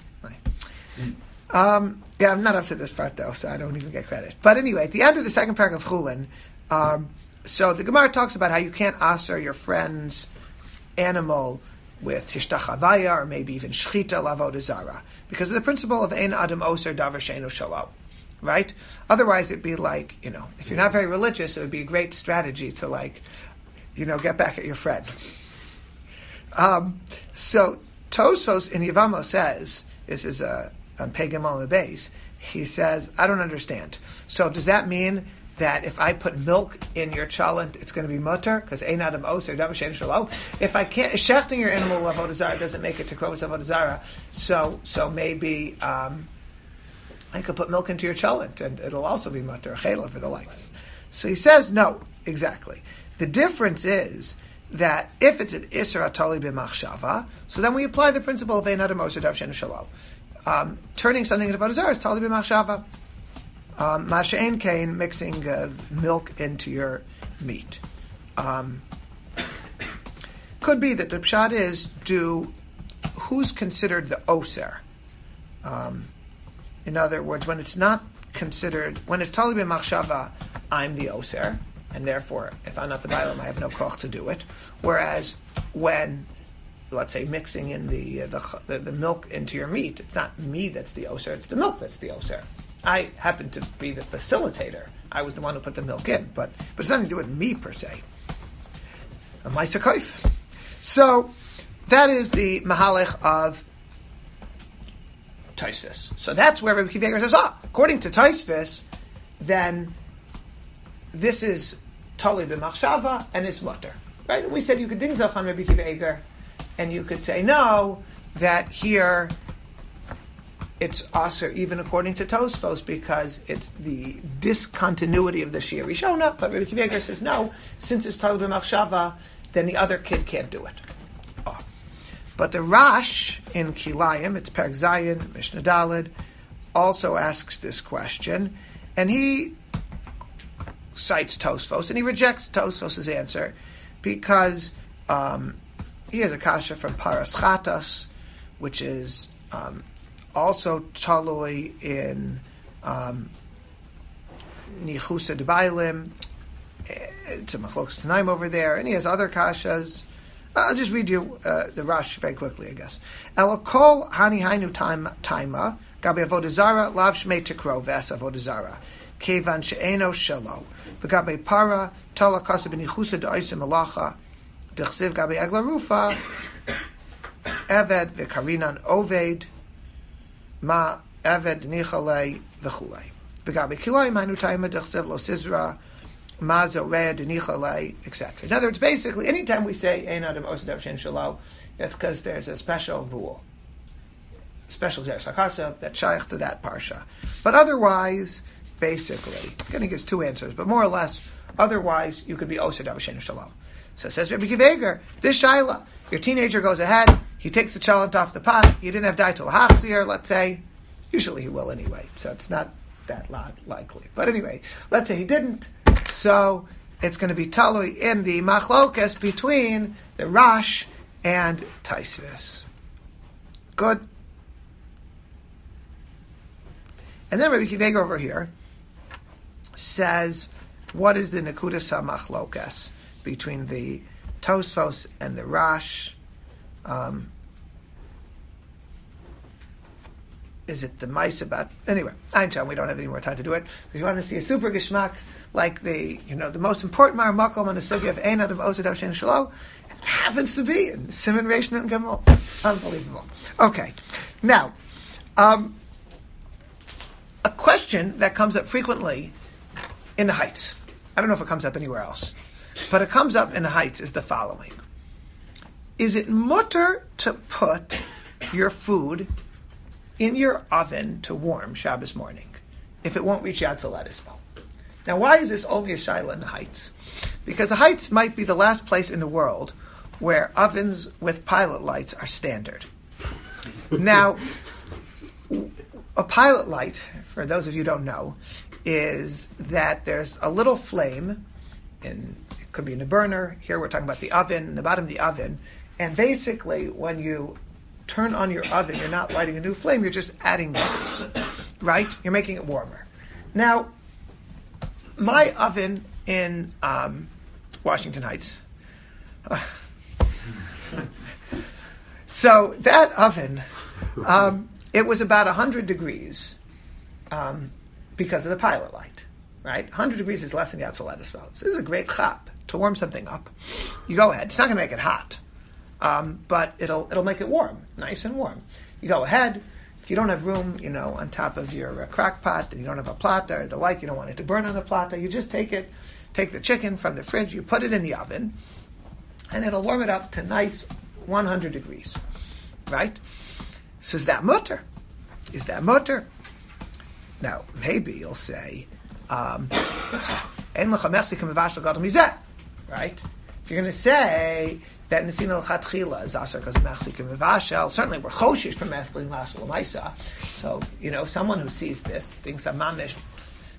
Um, yeah, I'm not up to this part though, so I don't even get credit. But anyway, at the end of the second paragraph of Chulin, um, so the Gemara talks about how you can't aser your friend's animal with hishtachavaya or maybe even shchita lavoda zara because of the principle of ein adam oser davar she'eino shalo. Right? Otherwise, it'd be like, you know, if you're not very religious, it would be a great strategy to like, you know, get back at your friend. Um, so Tosfos in Yevamos says, this is a on Pegam on the base, he says, I don't understand. So does that mean that if I put milk in your chalent, it's going to be mutter? Because ein adam oser davar she'eino shalo. If I can't, shechting your animal avodah zara doesn't make it to krovos avodah zara. So, so maybe um, I could put milk into your chalent and it'll also be mutter, chela for the likes. So he says, no, exactly. The difference is that if it's an Isra Atali b'machshava, so then we apply the principle of ein adam oser davar she'eino shalo. Um, turning something into avodah zarah is Atali b'machshava. Um, Masha'en kain, mixing uh, milk into your meat. Um, could be that the pshat is, do who's considered the oser? Um, in other words, when it's not considered, when it's tali b'machshava, I'm the oser, and therefore, if I'm not the bailam, I have no koch to do it. Whereas when, let's say, mixing in the, uh, the, the the milk into your meat, it's not me that's the oser, it's the milk that's the oser. I happen to be the facilitator. I was the one who put the milk in, but but it's nothing to do with me per se. A ma'aser kaif. So that is the mahalech of Tosfos. So that's where Rabbi Akiva Eiger says, ah, according to Tosfos, then this is tali b'machshava and it's mutter. Right? We said you could ding zach on Rabbi Akiva Eiger, and you could say no, that here it's aser even according to Tosfos because it's the discontinuity of the Shir Rishona. But Rabbi Akiva Eiger says no, since it's tali b'machshava, then the other kid can't do it. Oh. But the Rash in Kilayim, it's Perek Zayin, Mishnah Daled, also asks this question, and he cites Tosfos, and he rejects Tosfos' answer because um, he has a kasha from Paras Chatas, which is um, also talui in um, Nichusa D'Bailim. It's a Machlokas Tanaim over there, and he has other kashas. I'll just read you uh, the Rash very quickly, I guess. Elokol hani hainu taima gabi avodah zara lav shmei tikro ves avodah zara kevan she'eno shelo v'gabi para tola kasa b'nichusa da'osim malacha d'chsiv gabi egla rufa eved v'karinan oved ma eved nichalei v'chulei v'gabi kilayim hainu taima d'chsiv lo sizra Mazo Rea Denichalei, et cetera. In other words, basically, anytime we say Ein Adam Osadev Shen Shalom, that's because there's a special rule, special Jeresh HaKasav that's shaykh to that parsha. But otherwise, basically, getting his two answers, but more or less, otherwise, you could be Osadev Shen Shalom. So it says Rabbi Akiva Eiger, this shaila, your teenager goes ahead, he takes the chalent off the pot, you didn't have daitul hachzir, let's say, usually he will anyway, so it's not that likely. But anyway, let's say he didn't. So it's going to be talui in the machlokas between the Rash and Tosfos. Good. And then Rabbi Akiva Eiger over here says, what is the nekudas machlokas between the Tosfos and the Rash? Um, Is it the mice about anyway? Einstein, we don't have any more time to do it. If you want to see a super geschmack, like the you know the most important marmakom on the sugya of Ein Adam Osadev Shen Shalom, happens to be in Siman Reish and Gimel. Unbelievable. Okay, now um, a question that comes up frequently in the Heights. I don't know if it comes up anywhere else, but it comes up in the Heights is the following: is it mutter to put your food in your oven to warm Shabbos morning if it won't reach Yad Soledismo? Now, why is this only a shaila in the Heights? Because the Heights might be the last place in the world where ovens with pilot lights are standard. Now, a pilot light, for those of you who don't know, is that there's a little flame, in, it could be in a burner. Here we're talking about the oven, in the bottom of the oven, and basically when you turn on your oven, you're not lighting a new flame, you're just adding gas, right? You're making it warmer. Now, my oven in um, Washington Heights, uh, so that oven, um, it was about one hundred degrees um, because of the pilot light, right? one hundred degrees is less than Yad Soledismo. So this is a great chap to warm something up. You go ahead. It's not going to make it hot. Um, but it'll it'll make it warm, nice and warm. You go ahead. If you don't have room, you know, on top of your uh, crock pot, and you don't have a plata or the like, you don't want it to burn on the plata, you just take it, take the chicken from the fridge, you put it in the oven, and it'll warm it up to nice one hundred degrees, right? So is that mutter? Is that mutter? Now, maybe you'll say, um, right? If you're going to say that Nesina l'chatchila is aser because machzikim v'vashel. Certainly, we're choshish from methling l'asel l'maisa. So, you know, someone who sees this thinks that mamish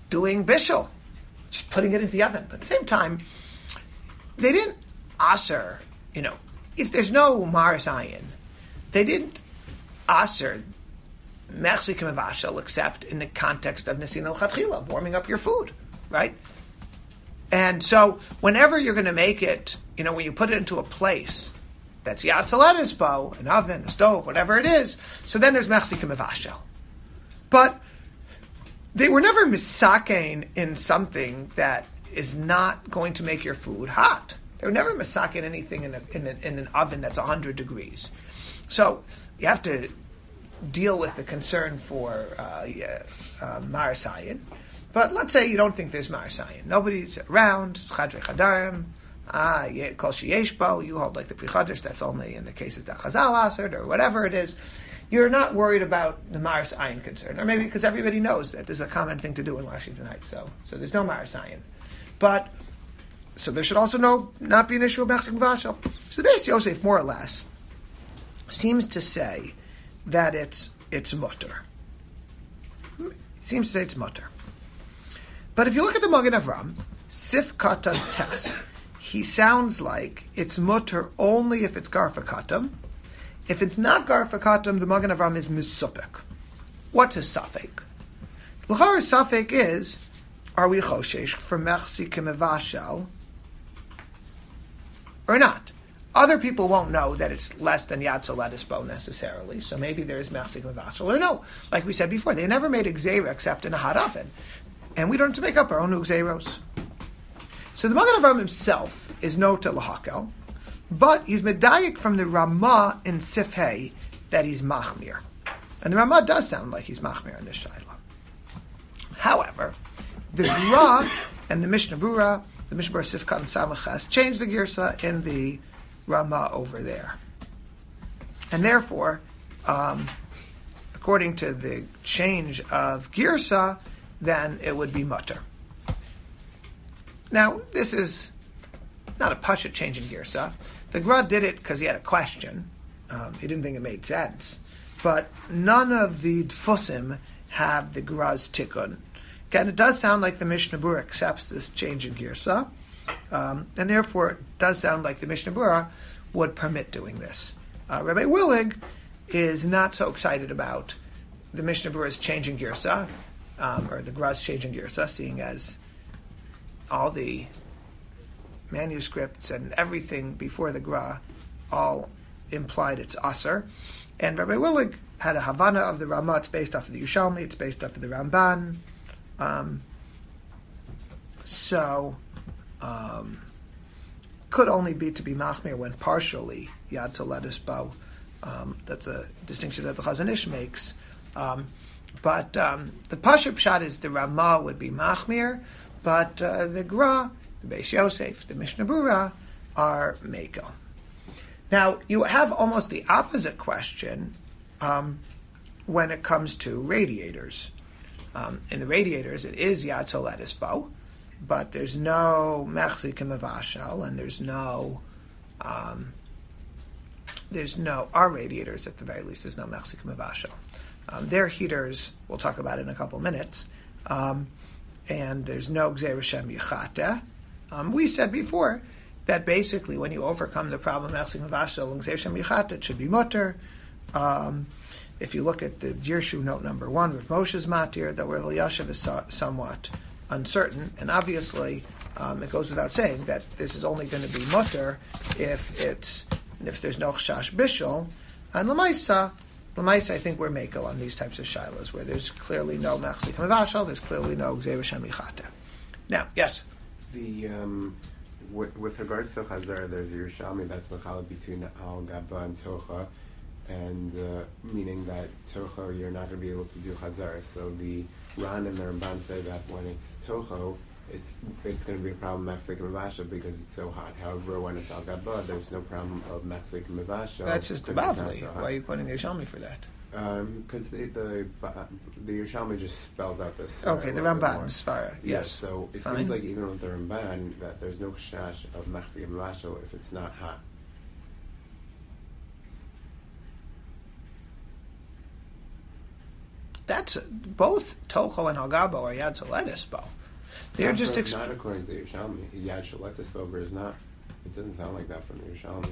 doing bishul, just putting it into the oven. But at the same time, they didn't aser, you know, if there's no Mars Ayin, they didn't aser Mechzik Mevashel except in the context of Nisin al-Chatchila, warming up your food, right? And so whenever you're going to make it, you know, when you put it into a place that's Yatzalet bow, an oven, a stove, whatever it is, so then there's Mechzik Mevashel. But they were never misakein in something that is not going to make your food hot. They were never misakein anything in, a, in, a, in an oven that's one hundred degrees. So you have to deal with the concern for uh, yeah, uh, Marasayan. But let's say you don't think there's Marasayan. Nobody's around, Chadre Chadarim, ah, Kol Sheyeshbo, you hold like the Pri Chadash, that's only in the cases that Chazal answered, or whatever it is. You're not worried about the Maris Ayin concern, or maybe because everybody knows that this is a common thing to do in Washington Heights, so so there's no Maris Ayin. But, so there should also no, not be an issue of Mechzik Vashel. So the Beis Yosef, more or less, seems to say that it's it's mutter. Seems to say it's mutter. But if you look at the Magen Avram, Sif Katan Tes, he sounds like it's mutter only if it's Garfa Katam. If it's not Garfa Katam, the Magen Avram is Misupik. What's a Safek? L'chara Safek is, are we Choshesh for Mechzik Mevashel or not? Other people won't know that it's less than Yatzel Edisbo necessarily, so maybe there's Mechzik Mevashel. Or no, like we said before, they never made Gzeira except in a hot oven. And we don't have to make up our own Gzeiros. So the Magen Avram himself is no to Lahakel, but he's medayik from the Ramah in Sifhei that he's Machmir. And the Ramah does sound like he's Machmir in this Shaila. However, the Gra and the Mishnah Brura, the Mishnah Brura Sifkat and Samachas, changed the Girsa in the Ramah over there. And therefore, um, according to the change of Girsa, then it would be mutter. Now, this is not a Pasha change in Girsa. The Gra did it because he had a question. Um, he didn't think it made sense. But none of the Dfusim have the Gra's tikkun. Again, it does sound like the Mishnah Brura accepts this change in Girsa. Um, and therefore, it does sound like the Mishnah Brura would permit doing this. Uh, Rabbi Willig is not so excited about the Mishnah Brura's changing Girsa, um, or the Gra's changing Girsa, seeing as all the manuscripts and everything before the Gra all implied it's Aser. And Rabbi Willig had a Havana of the Ramah. It's based off of the Yushalmi. It's based off of the Ramban. Um, so, um, could only be to be Machmir when partially Yad Soledis Bo. Um, that's a distinction that the Chazon Ish makes. Um, but um, the Pashup Pshat is the Ramah would be Machmir, but uh, the Gra, the Beis Yosef, the Mishnah Brura are Meiko. Now, you have almost the opposite question um, when it comes to radiators. Um, in the radiators, it is Yad Soledis Bo, but there's no Mechzik and Mevashel, and there's no, um, there's no, our radiators at the very least, there's no Mechzik and Mevashel. Um, their heaters, we'll talk about in a couple minutes, um, and there's no Gzeir Shem Yechate. Um, we said before that basically when you overcome the problem of Mechzik and Mevashel and Gzeir Shem Yechate, it should be mutter. Um, if you look at the Dirshu note number one with Moshe's Matir, that where Elyashiv is so, somewhat uncertain, and obviously um, it goes without saying that this is only going to be mutter if it's if there's no Chash Bishul, and Lamaisa, Lamaisa I think we're Mekel on these types of shilas where there's clearly no Mechzik Mevashel, there's clearly no Gzeir Shem Yechate. Now, yes? The um, with, with regards to Chazar, there's a Yerushalmi that's Mechala between Al Gaba and Tocha, and uh, meaning that Tocho you're not going to be able to do Chazar. So the Ran and the Ramban say that when it's Tocho, it's it's going to be a problem Mechzik and Mevashel because it's so hot. However, when it's Al Gaba, there's no problem of Mechzik and Mevashel. That's just the Bavli. So why are you quoting the Yerushalmi for that? Because um, the the the Yerushalmi just spells out this. Okay, the Ramban, Svara, yes. yes. So it Fine. seems like even with the Ramban that there's no shash of Mechzik and Mevashel if it's not hot. that's both Tocho and Algabo are Yad Soletisbo. They're not just for- exp- not according to Yerushalmi. Yad Shaletisbo is not. It doesn't sound like that from Yerushalmi.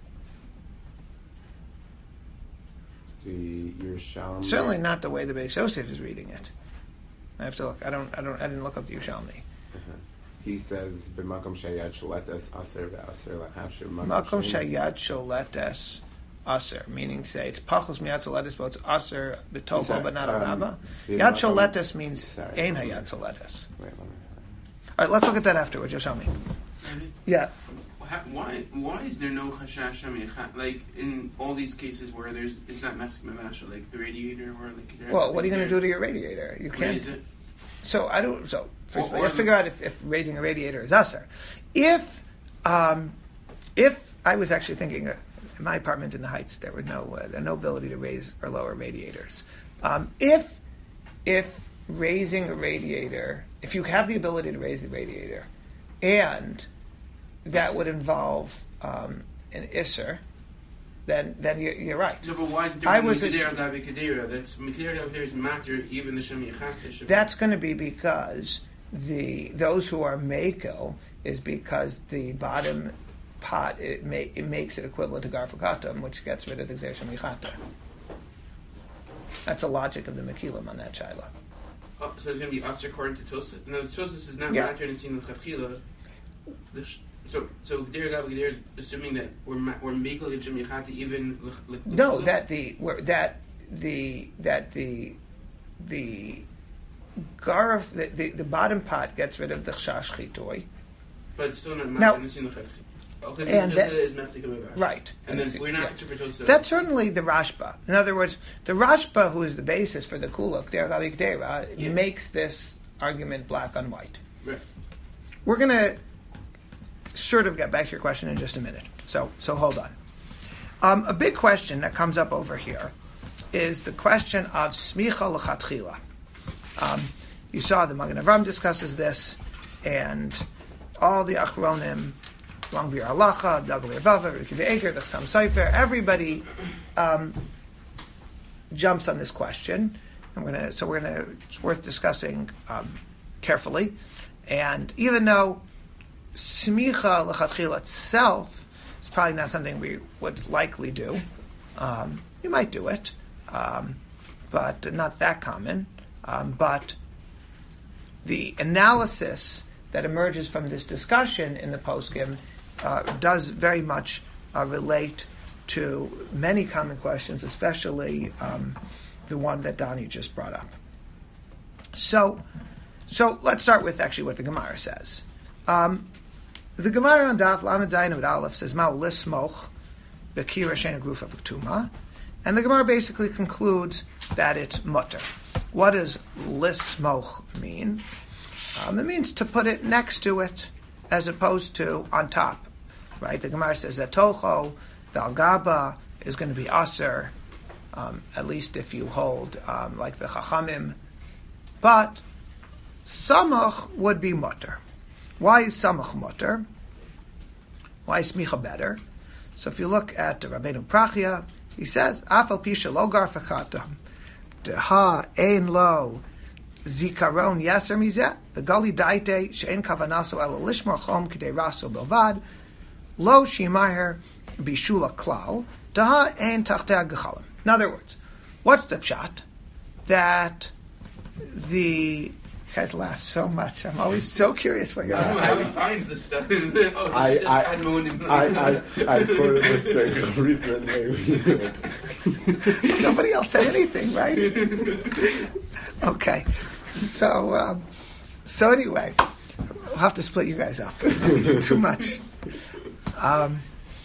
The Yerushalmi. certainly not the way the Beis Yosef is reading it. I have to look. I don't. I don't. I didn't look up the Yerushalmi. Uh-huh. He says, "B'makom sheyad shaletes aser ve'aser la'afshir Makom Shayad Sholetes Aser, meaning say it's Pachos Miyad Soletis, but it's Aser B'Tocho, Sorry, but not um, Algaba. B'makom- Yad Sholetes means Sorry. Ein Hayad Soletes. Wait, let me. All right, let's look at that afterwards. You'll show me. Yeah. How- Why why is there no chashash shamicha? Like in all these cases where there's it's not Mexican mavasha, like the radiator or like. they're- Well, what are you going to they're- do to your radiator? You can't. Raise it. So I don't. So first of all, Or- you have to figure out if, if raising a radiator is Aser. If um, if I was actually thinking uh, in my apartment in the Heights, there were no uh, there no ability to raise or lower radiators. Um, if if raising a radiator, if you have the ability to raise the radiator, and that would involve um, an Isser, then then you're, you're right. No, but why is it I different was than a- Mikadera Gabi Kadera? That's Mikadera Gabi Kadera is matter even the shamicha. That's going to be because the those who are Mako is because the bottom pot it, ma- it makes it equivalent to Garfakatum, which gets rid of the Gzer Shemichata. That's the logic of the Mekilim on that Shaila. Oh, so it's going to be us according to Tosis. No, Tosis is not Yeah. matter and seen the Chachila. So, so Gedera Gabi Gedera is assuming that we're ma- we're making the shamicha even. l- l- No, l- that the where, that the that the the Garf the, the, the bottom pot gets rid of the Chash Chitoi. But it's still not Now- matter and seen the Chachila. Okay, And so that- that is Mexican mavasha. Right. And then And we're not yeah. concerned for Tosis. That's certainly the Rashba. In other words, the Rashba, who is the basis for the Kuluk, Der Gabi Gdera, Yeah. makes this argument black on white. Right. We're going to sort of get back to your question in just a minute. So, so hold on. Um, a big question that comes up over here is the question of Smicha L'Chatchila. Um, you saw the Magen Avram discusses this, and all the Achronim, Langbir Halacha, Dagli Vava, Rikiv Eger, the Chassam Sofer, everybody um, jumps on this question. And we're gonna, so we're going to, it's worth discussing um, carefully. And even though Smicha L'Chatchila itself is probably not something we would likely do, um, you might do it, um, but not that common. Um, but the analysis that emerges from this discussion in the poskim uh, does very much uh, relate to many common questions, especially um, the one that Donnie just brought up. So, so let's start with actually what the Gemara says. Um, the Gemara on Daf Lamed Zayin Ud Aleph says Ma'u Lismoch Bekira Shena Grufa V'Ktuma, and the Gemara basically concludes that it's mutter. What does Lismoch mean? Um, it means to put it next to it, as opposed to on top, right? The Gemara says that Tocho, the Algaba, is going to be Aser, um, at least if you hold um, like the Chachamim, but Samach would be mutter. Why is Samach mutter? Why is Smicha better? So if you look at Rabbeinu Prachia, he says, Afal Pisha lo garfakatam, deha ein lo zikaron yaser mizeh, the gali daite she'en kavanaso ela lishmor chom k'dei raso belvad, lo shimaher bishula klal, deha ein tachtea gechalim. In other words, what's the pshat? That the you guys laugh so much. I'm always so curious what you're I don't know laughing how he finds this stuff. oh, so I- she just I- tried moaning. I, I, I quoted this during a recent maybe. Nobody else said anything, right? Okay. So, um, so anyway, we'll have to split you guys up. This is too much. Um,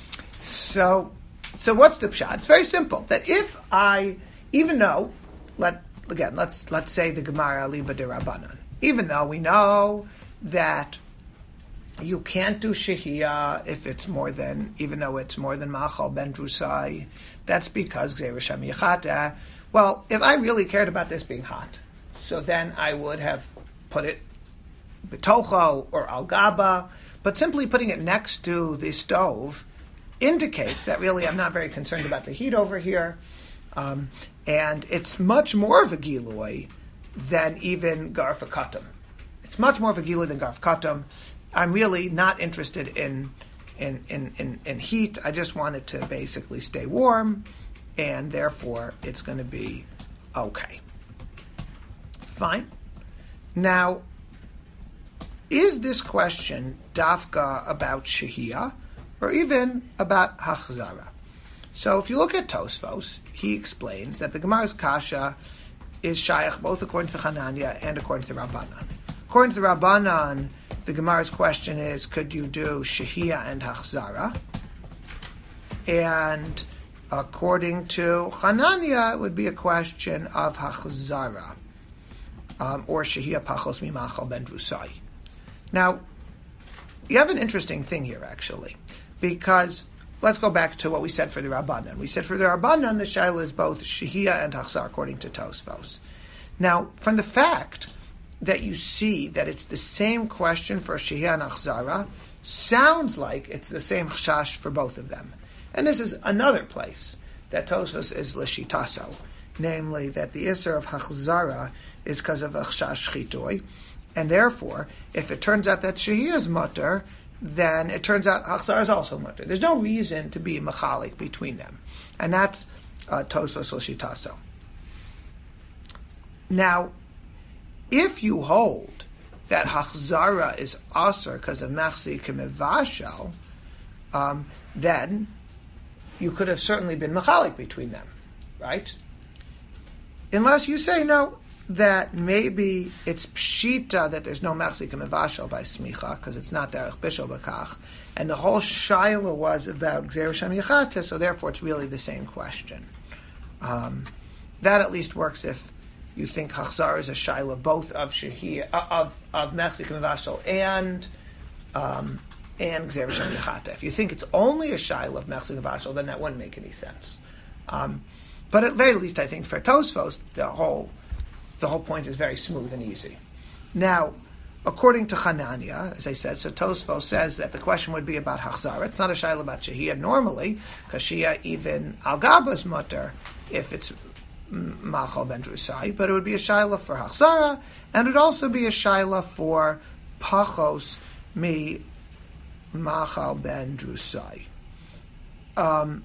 so, so what's the pshat? It's very simple. That if I, even though, let again, let's let's say the Gemara Liba de Rabbanan, even though we know that you can't do shehiyah if it's more than, even though it's more than machal ben drusai. That's because gzeira shamichata. Well, if I really cared about this being hot, so then I would have put it betocho or al gaba. But simply putting it next to the stove indicates that really I'm not very concerned about the heat over here. Um, And it's much more of a gilui than even garfa katam. It's much more of a gilui than garfa katam. I'm really not interested in in, in, in in heat. I just want it to basically stay warm, and therefore it's going to be okay. Fine. Now, is this question dafka about shehiyah or even about hachzara? So if you look at Tosfos, he explains that the Gemara's kasha is shayach both according to Chananya and according to Rabbanan. According to Rabbanan, the Gemara's question is, could you do shehiyah and hachzara? And according to Chananya, it would be a question of hachzara, um, or shehiyah pachos mimachal ben drusai. Now, you have an interesting thing here, actually, because let's go back to what we said for the Rabbanan. We said for the Rabbanan, the shaila is both shehiyah and hachzara, according to Tosfos. Now, from the fact that you see that it's the same question for shehiyah and hachzara, sounds like it's the same chashash for both of them. And this is another place that Tosfos is l'shitaso, namely that the isser of hachzara is because of a chashash chitoi, and therefore, if it turns out that shehiyah is mutter, then it turns out hachzara is also mutter. There's no reason to be machalik between them, and that's uh, Tosfos l'shitaso. Now, if you hold that hachzara is aser because of machzik mevashal, um, then you could have certainly been machalik between them, right? Unless you say no, that maybe it's pshita that there's no machzik mevashal by smicha because it's not derech bishul b'kach, and the whole shaila was about gzeir shem yachata, so therefore it's really the same question. Um, that at least works if you think hachzara is a shaila both of shehiyah, uh, of of machzik mevashal and um, and gzeir shem yachata. If you think it's only a shaila of machzik mevashal, then that wouldn't make any sense. Um, but at very least, I think for Tosfos, the whole the whole point is very smooth and easy. Now, according to Chananya, as I said, so Tosfos says that the question would be about hachzara. It's not a shaila about shehiyah normally, because shehiyah even al gabas mutter if it's machal ben drusai, but it would be a shaila for hachzara, and it would also be a shaila for pachos mi machal ben drusai. Um,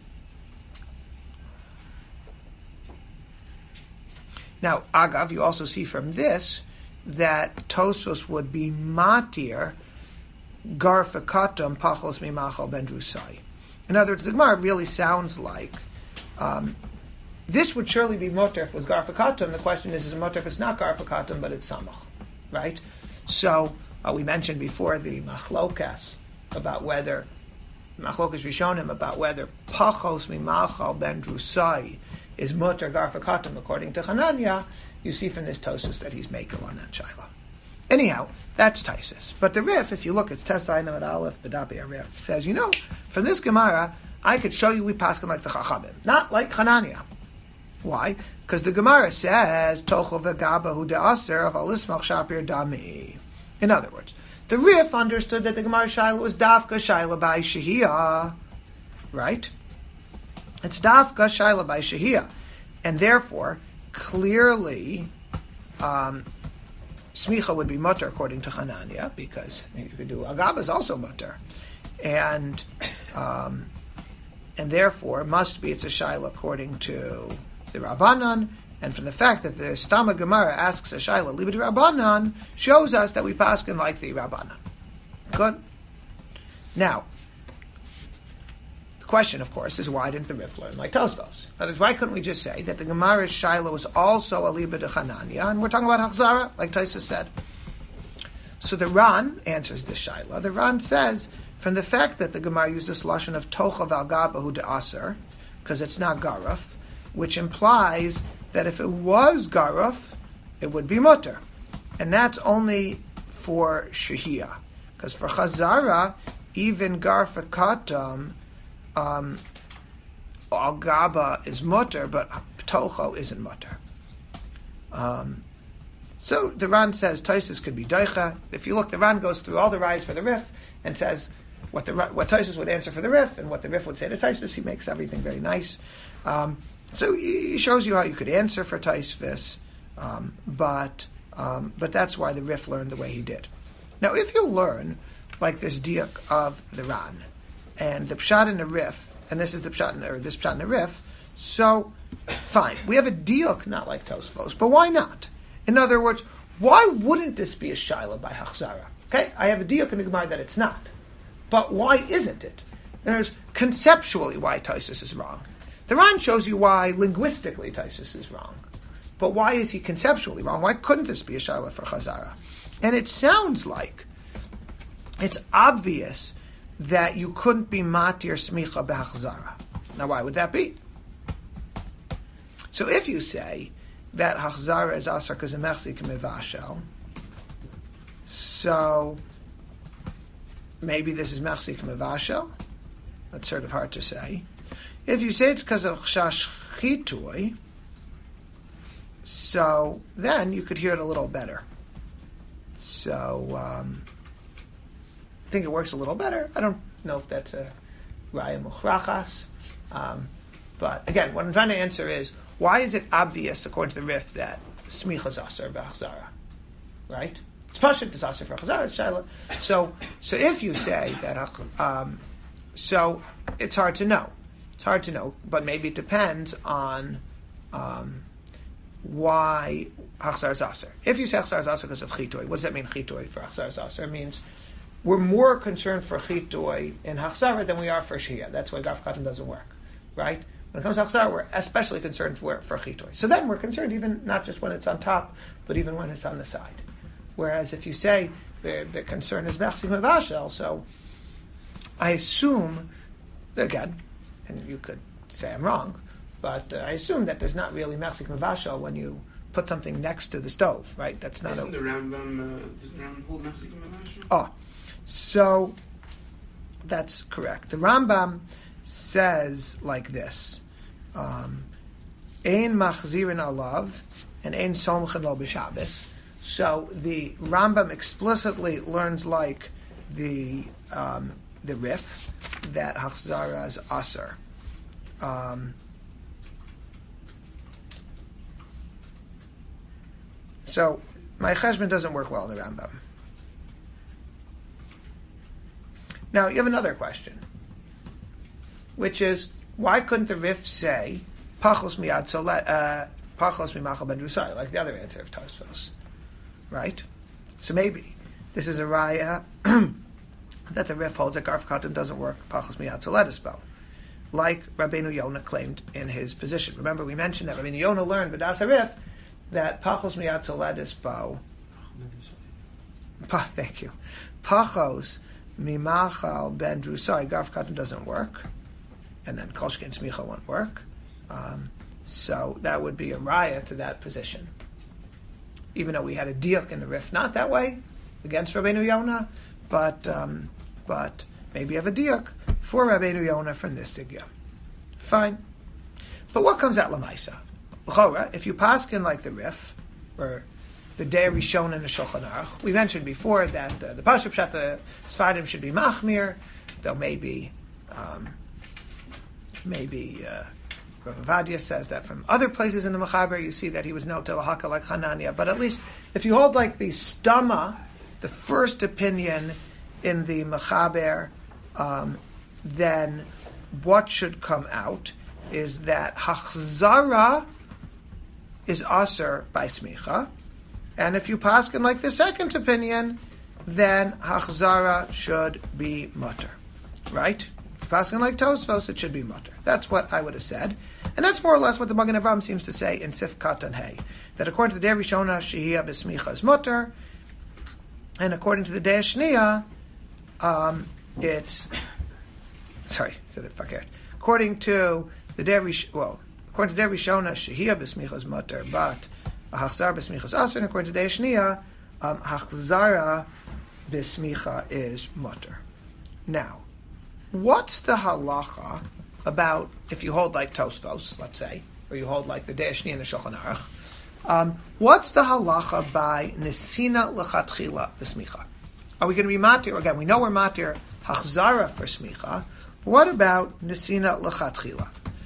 now, agav, you also see from this that Tosfos would be matir garfakatam pachos mi machal ben drusai. In other words, the Gemara really sounds like um, this would surely be mutter if it was garfakatum. The question is, is it mutter if it's not garfakatum, but it's samach, right? So uh, we mentioned before the machlokas about whether machlokas rishonim about whether pachos mimachal ben drusai is mutter garfakatum according to Chananya. You see from this Tosfos that he's makel on that shaila. Anyhow, that's Taisus. But the Rif, if you look, it's Tesainam at Aleph B'Dapi Rif, says, you know, from this Gemara, I could show you we paskin like the Chachamim, not like Chananya. Why? Because the Gemara says, Tochel v'gaba hu de'aser of alismach shapir dami. In other words, the Rif understood that the Gemara shaila was dafka shaila by shehiyah, right? It's dafka shaila by shehiyah, and therefore, clearly, um, smicha would be mutter according to Chananya, because you could do agaba is also mutter, and um, and therefore it must be it's a shaila according to the Rabbanan, and from the fact that the Stama Gemara asks a shaila libid Rabbanan shows us that we paskin like the Rabbanan. Good. Now, the question, of course, is why didn't the Rif learn like Tosfos? In other words, why couldn't we just say that the Gemara's shaila was also a libid Chananya, and we're talking about hachzara, like Taisus said? So the Ran answers the shaila. The Ran says, from the fact that the Gemara used this lashon of tocha v'algaba hu de'aser, because it's not garuf, which implies that if it was garuf, it would be mutter. And that's only for shehiyah. Because for chazara, even garfakatam, um, al-gaba is mutter, but tocho isn't mutter. Um, so the Ran says Taisus could be daicha. If you look, the Ran goes through all the rides for the Rif and says what the what Taisus would answer for the Rif and what the Rif would say to Taisus. He makes everything very nice. Um, So he shows you how you could answer for Taisvis, um, but um, but that's why the Rif learned the way he did. Now, if you learn like this diak of the Ran and the Pshat in the Rif, and this is the Pshat in the, or this Pshat in the Rif, so fine, we have a diak not like Tosfos, but why not? In other words, why wouldn't this be a Shaila by Hachzara? Okay, I have a diak in the Gemara that it's not, but why isn't it? There's conceptually why Taisus is wrong. The Ran shows you why linguistically Taisus is wrong. But why is he conceptually wrong? Why couldn't this be a Shaila for Chazara? And it sounds like it's obvious that you couldn't be Matir Smicha B'Hachzara. Now why would that be? So if you say that Hachzara is Asar because of Mechzik Mevashel, so maybe this is Mechzik Mevashel? That's sort of hard to say. If you say it's because of Chash Chitui, so then you could hear it a little better. So um, I think it works a little better. I don't know if that's a Raya Muchrachas. Um, but again, what I'm trying to answer is, why is it obvious, according to the Rif, that Smicha is Asar B'Achzara? Right? It's Pashut, it's Asar for Achzara, it's Shaila. So, so if you say that, um, so it's hard to know. It's hard to know, but maybe it depends on um, why Achzar is Aser. If you say Achzar is Aser because of Chitoi, what does that mean, Chitoi, for Achzar is Aser? It means we're more concerned for Chitoi in Achzara than we are for Shia. That's why Gaf Katan doesn't work, right? When it comes to Achzar, we're especially concerned for, for Chitoi. So then we're concerned even not just when it's on top, but even when it's on the side. Whereas if you say the, the concern is Mechzik Mevashel, so I assume, again, and you could say I'm wrong, but uh, I assume that there's not really Mechzik Mevashel when you put something next to the stove, right? That's not Isn't a... the Rambam, uh, doesn't the Rambam hold Mechzik Mevashel? Oh, so that's correct. The Rambam says like this, um, Ein machzirin alav, and ein somchin lo b'Shabbos. So the Rambam explicitly learns like the um, the Rif that Hachzara is Aser. Um, so my cheshbon doesn't work well in the Rambam. Now you have another question, which is, why couldn't the Rif say Pachos miyad solet, uh, Pachos mimachal ben Drusai, like the other answer of Tosfos? Right? So maybe this is a raya that the Rif holds that Garf Katan doesn't work Pachos miyad soletis bo, like Rabbeinu Yonah claimed in his position. Remember, we mentioned that Rabbeinu Yonah learned B'das HaRif that Pachos miyad soletis bo. Pa, thank you. Pachos mimachal ben Drusai, Garf Katan doesn't work, and then Kolshkin Smicha won't work. Um, so that would be a raya to that position. Even though we had a diuk in the Rif not that way against Rabbeinu Yonah, but um, but maybe have a diuk for Rabbeinu Yonah from this digya. Fine. But what comes out Lamaisa? L'chora, if you paskin like the Rif, or the Day Rishon in the Shulchan Aruch, we mentioned before that uh, the Pashup Pshat, the Sfarim should be Machmir, though maybe um, maybe uh, Rav Avadia says that from other places in the Mechaber, you see that he was no telahaka like Hanania. But at least if you hold like the Stama, the first opinion in the Mechaber, um, then what should come out is that Hachzara is Aser by Smicha. And if you paskin like the second opinion, then Hachzara should be Mutter. Right? If you paskin like Tosfos, it should be Mutter. That's what I would have said. And that's more or less what the Magen Avraham seems to say in Sif Katan Hey. That according to the Day Rishona, Shehiyah B'Smicha is Mutter. And according to the Day Shniya, um, it's... Sorry, I said it fakert. According to the Day Rish... Well, according to the Day Rishona, Shehiyah B'Smicha is Mutter, but Hachzar B'Smicha is Aser. And according to the Day Shniya, um, Hachzara B'Smicha is Mutter. Now, what's the halacha about if you hold like Tosfos, let's say, or you hold like the Day Shni and the Shulchan Aruch? Um, what's the halacha by Nesina L'chatchila B'Smicha? Are we going to be matir? Again, we know we're matir Hachzara for Smicha. What about Nesina L'chatchila?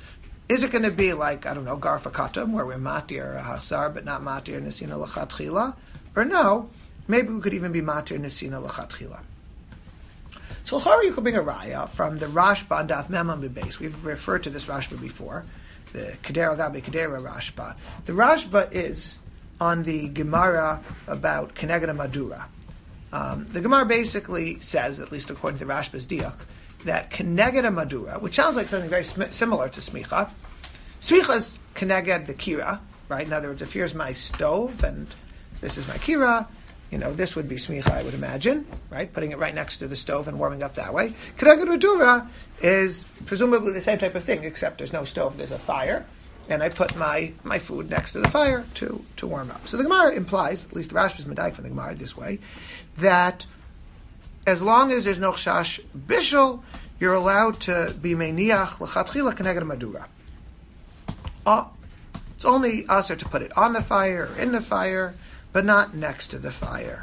Is it going to be like, I don't know, Garfa Katam, where we're Matir Hachzar, but not Matir Nesina L'chatchila? Or no, maybe we could even be Matir Nesina L'chatchila. So l'chara you could bring a raya from the Rashba and Daf Mem Amud Beis. We've referred to this Rashba before, the Kedera Gabe Kedera Rashba. The Rashba is on the Gemara about Keneged Madura. Um, the Gemara basically says, at least according to Rashba's Diak, that Keneged Madura, which sounds like something very sm- similar to Smicha. Smicha is Keneged the Kira, right? In other words, if here's my stove and this is my Kira, you know, this would be Smicha, I would imagine, right? Putting it right next to the stove and warming up that way. Keneged Madura is presumably the same type of thing, except there's no stove, there's a fire, and I put my, my food next to the fire to, to warm up. So the Gemara implies, at least the Rashba's Medaik from the Gemara this way, that as long as there's no chash bishul, you're allowed to be meiniach l'chatchila keneged madura. Oh, it's only aser to put it on the fire or in the fire, but not next to the fire.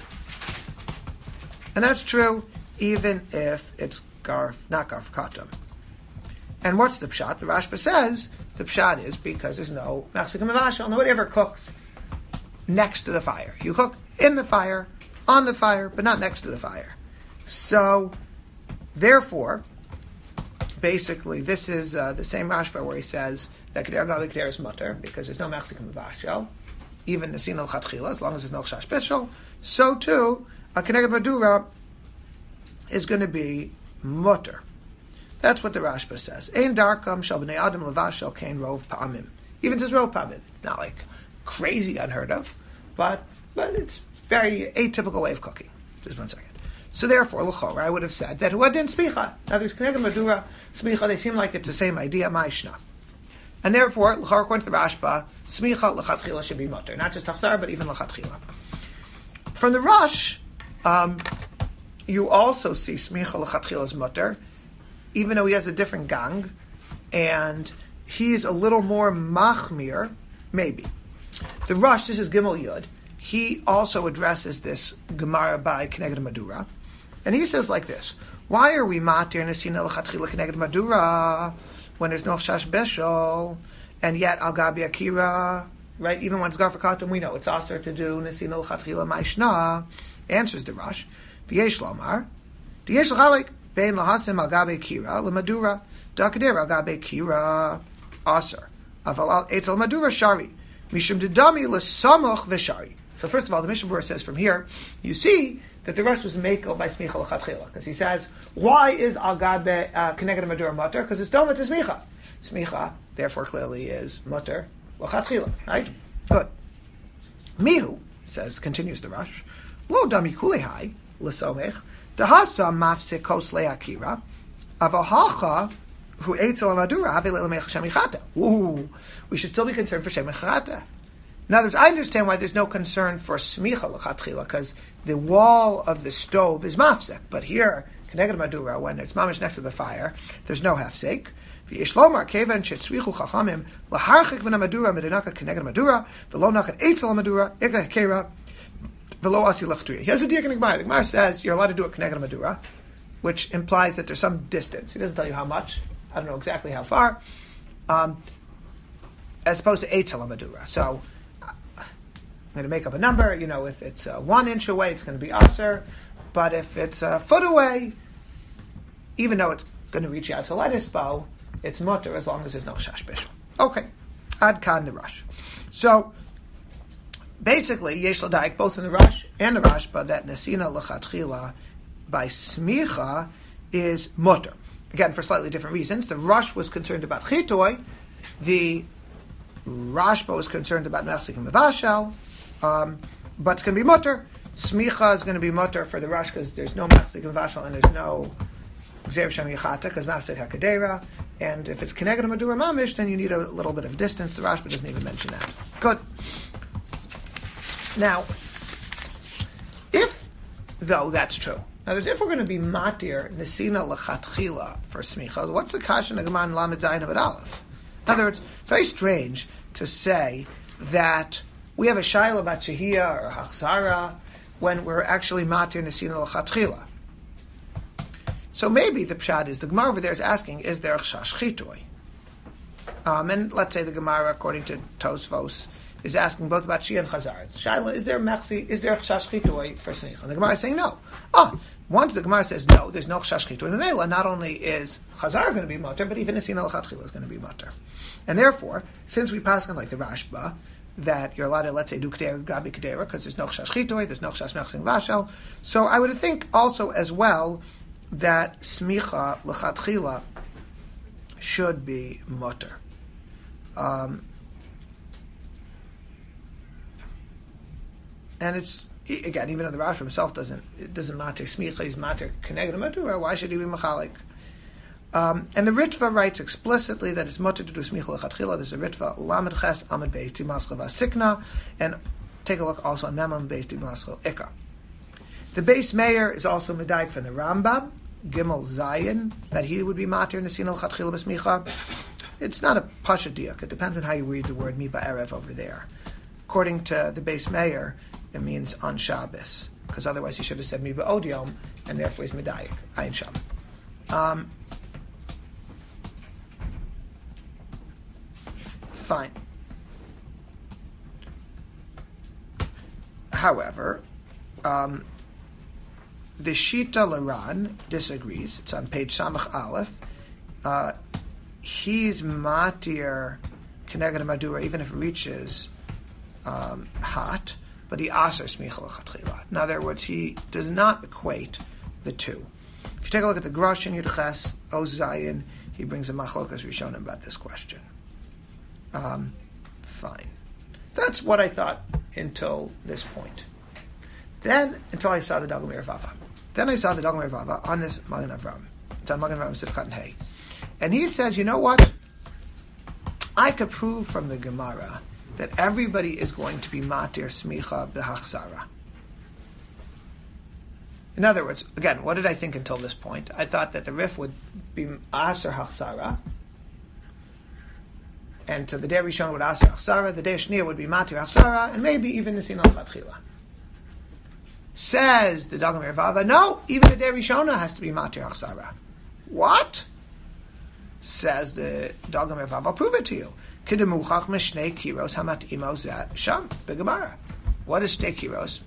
And that's true even if it's garf, not garf katam. And what's the pshat? The Rashba says the pshat is because there's no machzik mavashal, nobody ever cooks next to the fire. You cook in the fire, on the fire, but not next to the fire. So, therefore, basically, this is uh, the same Rashba where he says that Kedera Gabi Kedera is mutter because there's no machzik mavashal, even the sinal chatchila, as long as there's no chash bishul. So too, a Keneged Madura is going to be mutter. That's what the Rashba says. Ein darkam shel bnei adam levashel kain rov pa'amim. Even says rov pa'amim. Not like crazy unheard of, but but it's very atypical way of cooking. Just one second. So therefore, l'chora, I would have said that what didn't smicha. Now there's Keneged Madura, smicha. They seem like it's the same idea. Ma'ishna. And therefore, l'chora, according to the Rashba, smicha l'chatchila should be mutter, not just tachzar, but even l'chatchila. From the Rosh, um, you also see smicha l'chatchila is mutter, even though he has a different gang, and he's a little more machmir, maybe. The Rosh, this is Gimel Yud, he also addresses this Gemara by Keneged Madura, and he says like this: why are we matir nesina l'chatchila Keneged Madura when there's no chash beshul, and yet al gabi akira, right? Even when it's gar for katam, we know it's aser to do nesina l'chatchila ma'ishna. Answers the Rosh: v'yesh lomar, v'yesh l'chalik bein lahasim al gabi akira l'madura da'kedera al gabi akira aser aval etzel madura shari mishum dedami l'samoch v'shari. So first of all, the Mishnah Berurah says from here, you see that the Rosh was mekel by smicha l'chatchila, because he says, why is al gabe uh, Keneged Madura mutter? Because it's doma to smicha. Smicha, therefore, clearly is mutter l'chatchila, right? Good. Mihu says, continues the Rosh, lo dami kulehai l'somech dahasa mafsik kos le'akira avahacha who ate al madura have le'lemech shemichata. Ooh, we should still be concerned for shemichata. In other words, I understand why there's no concern for smicha l'chatchila, because the wall of the stove is mafsek. But here, Keneged Madura, when it's mamish next to the fire, there's no hafsek. V'yesh lomar kevan shetzrichu chachamim laharchik v'na madura medinaka Keneged Madura v'lo nakat eitzel madura ika kera v'lo asi l'chtuya. He has a diak in the Gemara. The Gemara says you're allowed to do a Keneged Madura, which implies that there's some distance. He doesn't tell you how much. I don't know exactly how far. Um, as opposed to eitzel madura. So I'm going to make up a number. You know, if it's uh, one inch away, it's going to be aser. But if it's a foot away, even though it's going to reach out to lettuce bow, it's mutter as long as there's no chash bishul. Okay, ad kan the Rosh. So basically, yesh l'daik both in the Rosh and the Rashba that nesina l'chatchila by smicha is mutter. Again, for slightly different reasons. The Rosh was concerned about chitoy. The Rashba was concerned about machzik and mevashal. Um, but it's going to be mutter. Smicha is going to be mutter for the Rosh because there's no machzik and mevashal and there's no gzeir shem yichata because machzik hakadera. And if it's Keneged Madura mamish, then you need a little bit of distance. The Rashba doesn't even mention that. Good. Now, if though that's true, now if we're going to be matir nesina l'chatchila for smicha, what's the kasha nagaman lamed zayin of aleph? In other words, it's very strange to say that we have a shayla about shehiyah or hachzara when we're actually matir nesina l'chatchila. So maybe the pshat is, the Gemara over there is asking, is there chash chitoy? Um, and let's say the Gemara, according to Tosfos, is asking both about Shia and Chazar. Shaila, is there mechzi, is there chash chitui for smicha? And the Gemara is saying no. Ah, once the Gemara says no, there's no chash chitui. Memela, not only is Chazar going to be mutter, but even Nesina l'chatchila is going to be mutter. And therefore, since we pass on like the Rashba, that you're allowed to, let's say, do kedera gabi kedera, because there's no chash chitui, there's no chash mechzing vashel. So I would think also as well that smicha l'chatchila should be mutter. Um, And it's, again, even though the Rashi himself doesn't, it doesn't matter smicha, he's matter keneged matur, why should he be machalik? Um, and the Ritva writes explicitly that it's mutter to do smicha lechatchila. There's a Ritva, lamed ches amid beis timaschel vasikna, and take a look also on memam beis timaschel ikka. The base mayor is also medayik from the Rambam, Gimel Zayin, that he would be matter in the sin lechatchila b'smicha. It's not a pasha diak. It depends on how you read the word mi ba'erev over there. According to the base mayor, it means on Shabbos, because otherwise he should have said mi ba'od and therefore he's medayik, ayin sham. Um, fine. However, um, the Shita Laran disagrees. It's on page Samach Aleph. Uh, he's matir keneged madura even if it reaches um, hot. But he aser smicha l'chatchila. In other words, he does not equate the two. If you take a look at the Grosh in Yudches, Oz Zayin, he brings a machlokas Rishonim about this question. Um, fine. That's what I thought until this point. Then, until I saw the Dagamir Vava. Then I saw the Dagamir Vava on this Magen Avram. It's on Magen Avram Sifkat and Hay. And he says, you know what? I could prove from the Gemara that everybody is going to be matir smicha b'hachzara. In other words, again, what did I think until this point? I thought that the Rif would be aser hachzara, and to the day Rishon would aser hachzara, the day Shnia would be matir hachzara, and maybe even the sinal chatchila. Says the Dagamir Vava, no, even the day Rishona has to be matir hachzara. What? Says the Dagamir Vava, I'll prove it to you. Kidemuchach mishnei kiros hamat imos sham begemara. What is shnei kiros?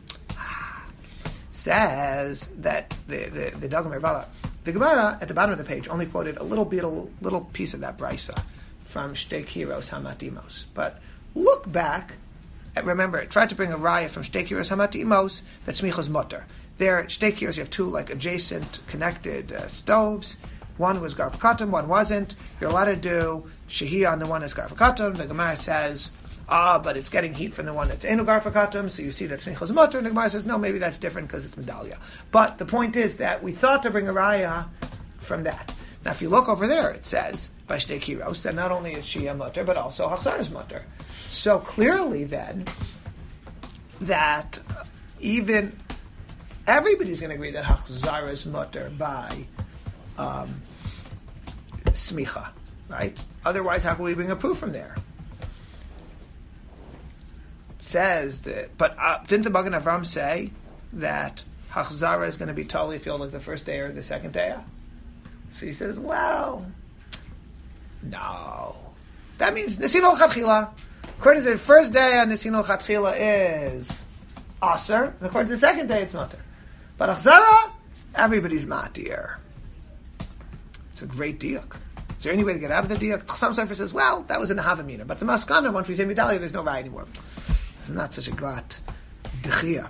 Says that the the the Dagamir Vava, the Gemara at the bottom of the page only quoted a little bit, a little piece of that brisa from shnei kiros hamat imos. But look back. And remember, it tried to bring a raya from shnei kiros hamat imos that smichas mutter. There at shnei kiros you have two like adjacent connected uh, stoves. One was garfakatum, one wasn't. You're allowed to do shehiyah on the one that's garfakatum. The Gemara says, ah, but it's getting heat from the one that's enu garfakatum, so you see that smichas mutter. And the Gemara says, no, maybe that's different because it's medallia. But the point is that we thought to bring a raya from that. Now, if you look over there, it says by shtei kiros that not only is shehiyah mutter, but also hachzar is mutter. So clearly, then, that even everybody's going to agree that hachzar is mutter by Um, smicha, right? Otherwise, how can we bring a proof from there? It says that, but uh, didn't the Magen Avram say that hachzara is going to be totally filled like the first day or the second day? So he says, well, no. That means Nisin al-Chatchila. According to the first day on Nisin al-Chatchila is Aser, and according to the second day it's Matir. But hachzara, everybody's Matir. It's a great diak. Is there any way to get out of the diak? Some Sefer says, well, that was in the Havamina. But the Maskana, once we say Midalia, there's no raya anymore. This is not such a glat dechia.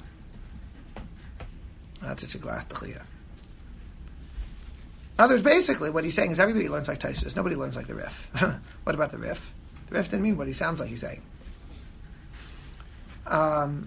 Not such a glat dechia. In other words, basically, what he's saying is everybody learns like Taisus. Nobody learns like the Rif. What about the Rif? The Rif didn't mean what he sounds like he's saying. Um,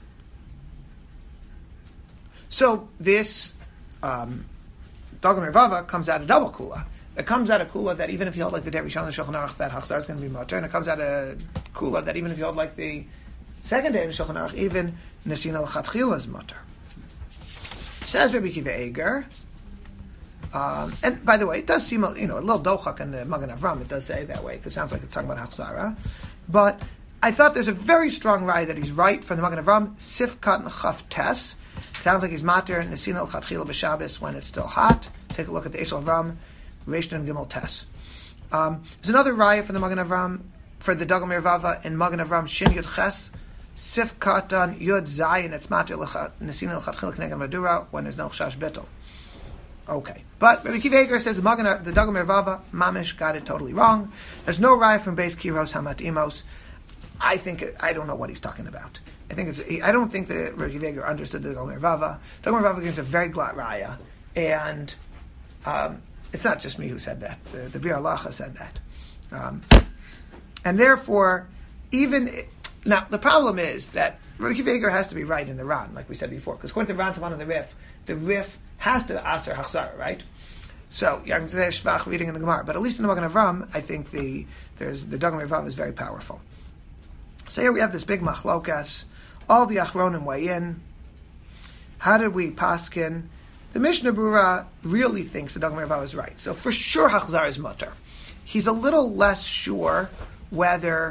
so this... Um, Dagamir Vava comes out of double kula. It comes out of kula that even if you hold like the Day Rishon and Shulchan Aruch, that hachzar is going to be mutter, and it comes out of kula that even if you hold like the second day in Shulchan Aruch, even Nesin al-Chatchila is mutter. Says Rabbi Kiva Eger, um, and by the way, it does seem you know a little dochak in the Magen Avram. It does say that way because it sounds like it's talking about hachzara, but I thought there's a very strong raya that he's right from the Magen Avram. Sifkat Chaf Tes. Sounds like he's matir Nesin al-Chatchila b'Shabbos when it's still hot. Take a look at the Eshel Avram, Reish and Gimel Tes. Um, there's another raya for the Magen Avram, for the Dagam Mervava in Magen Avram Shin Yud Ches, Sif Katan Yud Zayin. It's matir Nesin L'Chatchil Kneged Madura when there's no Chash Betel. Okay, but Rabbi Akiva Eiger says the Magen, the Dagam Mervava Mamish got it totally wrong. There's no raya from Beis Kiros Hamat Imos. I think I don't know what he's talking about. I think it's. I don't think that Rabbi Akiva Eiger understood the Dagam Mervava. Dagam Mervava gives a very glatt raya, and um, it's not just me who said that. The, the Bir Halacha said that, um, and therefore, even now the problem is that Rabbi Akiva Eiger has to be right in the Ran, like we said before, because according to the Ran Tavan and the Rif, the Rif has to aser hachzara, right? So you can say shvach reading in the Gemara, but at least in the Magen Avram, I think the there's the Dagam Mervava is very powerful. So here we have this big machlokas. All the achronim weigh in. How did we paskin? The Mishnah Berurah really thinks the Dagam Mervava is right. So for sure, Hachzar is mutter. He's a little less sure whether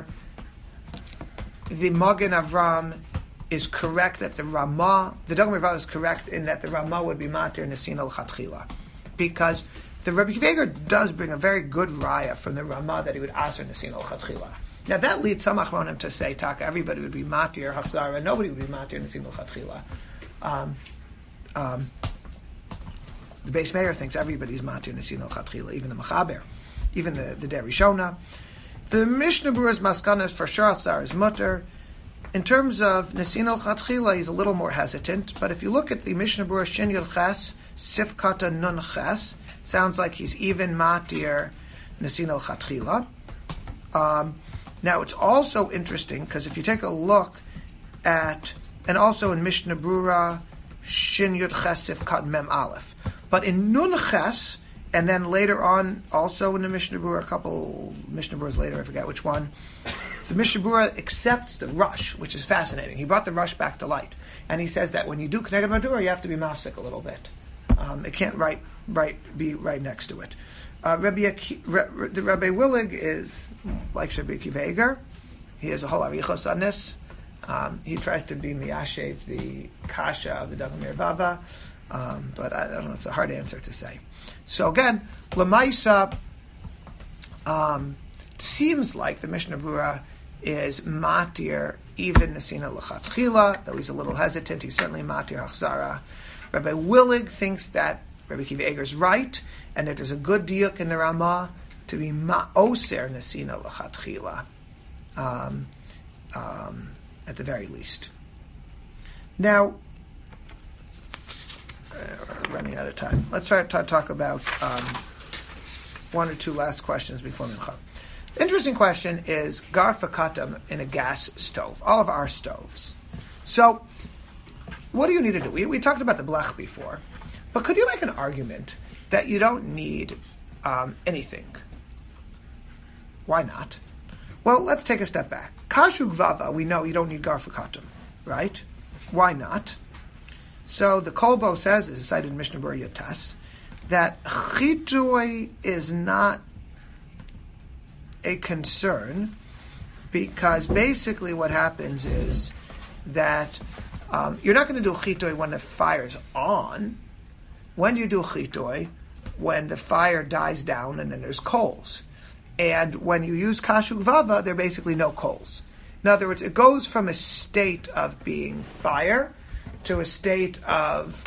the Magen Avram is correct that the Ramah, the Dagam Mervava is correct in that the Ramah would be matir nesin l'chatchila, because the Rabbi Akiva Eiger does bring a very good raya from the Ramah that he would aser nesin l'chatchila. Now that leads some achronim to say, "Taka, everybody would be matir hachzara, and nobody would be matir nesin l'chatchila." Um, um, the Beis Meir thinks everybody's matir nesin l'chatchila, even the Mechaber, even the the Derishona. The Mishnah Berurah's maskana is for sure hachzara is mutter. In terms of nesin l'chatchila, he's a little more hesitant. But if you look at the Mishnah Berurah Shin Yud Ches Sif Kata Nun Ches, sounds like he's even matir nesin l'chatchila. Um, Now, it's also interesting, because if you take a look at, and also in Mishnah Berurah, Shin Yud Ches Sif Kat Mem Aleph. But in Nun Ches, and then later on, also in the Mishnah Berurah, a couple Mishnah Berurahs later, I forget which one, the Mishnah Berurah accepts the rush, which is fascinating. He brought the rush back to light. And he says that when you do Kneged Madura, you have to be mafsik a little bit. Um, it can't right, right, be right next to it. Uh, Rabbi, Aki, Re, the Rabbi Willig is like Rabbi Akiva Eiger. He has a whole arichos on this. Um, he tries to be miyashev the kasha of the Dagam Mervava, um, but I don't know. It's a hard answer to say. So again, Lamaisa, um, it seems like the Mishnah Berurah is matir even nesina l'chatchila, though he's a little hesitant. He's certainly matir hachzara. Rabbi Willig thinks that Rabbi Akiva Eiger is right, and that there's a good diuk in the Ramah to be ma'oser nesina l'chatchila, um, um, at the very least. Now, uh, we're running out of time. Let's try to talk about um, one or two last questions before Mincha. Interesting question is garfa katam in a gas stove, all of our stoves. So, what do you need to do? We, we talked about the blech before. But could you make an argument that you don't need um, anything? Why not? Well, let's take a step back. Kashu gvava, we know you don't need garfukatum, right? Why not? So the Kolbo says, as cited in Mishnah Berurah Yatas, that chitui is not a concern because basically what happens is that um, you're not going to do chitui when the fire's on. When do you do chitui? When the fire dies down and then there's coals. And when you use kashu gvava, there are basically no coals. In other words, it goes from a state of being fire to a state of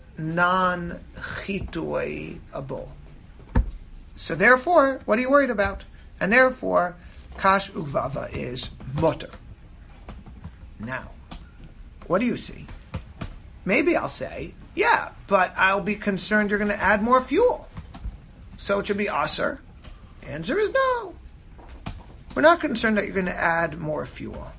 non-chitui-able. So therefore, what are you worried about? And therefore, kash ugvava is mutter. Now, what do you see? Maybe I'll say, yeah, but I'll be concerned you're going to add more fuel. So it should be aser. Answer is no. We're not concerned that you're going to add more fuel.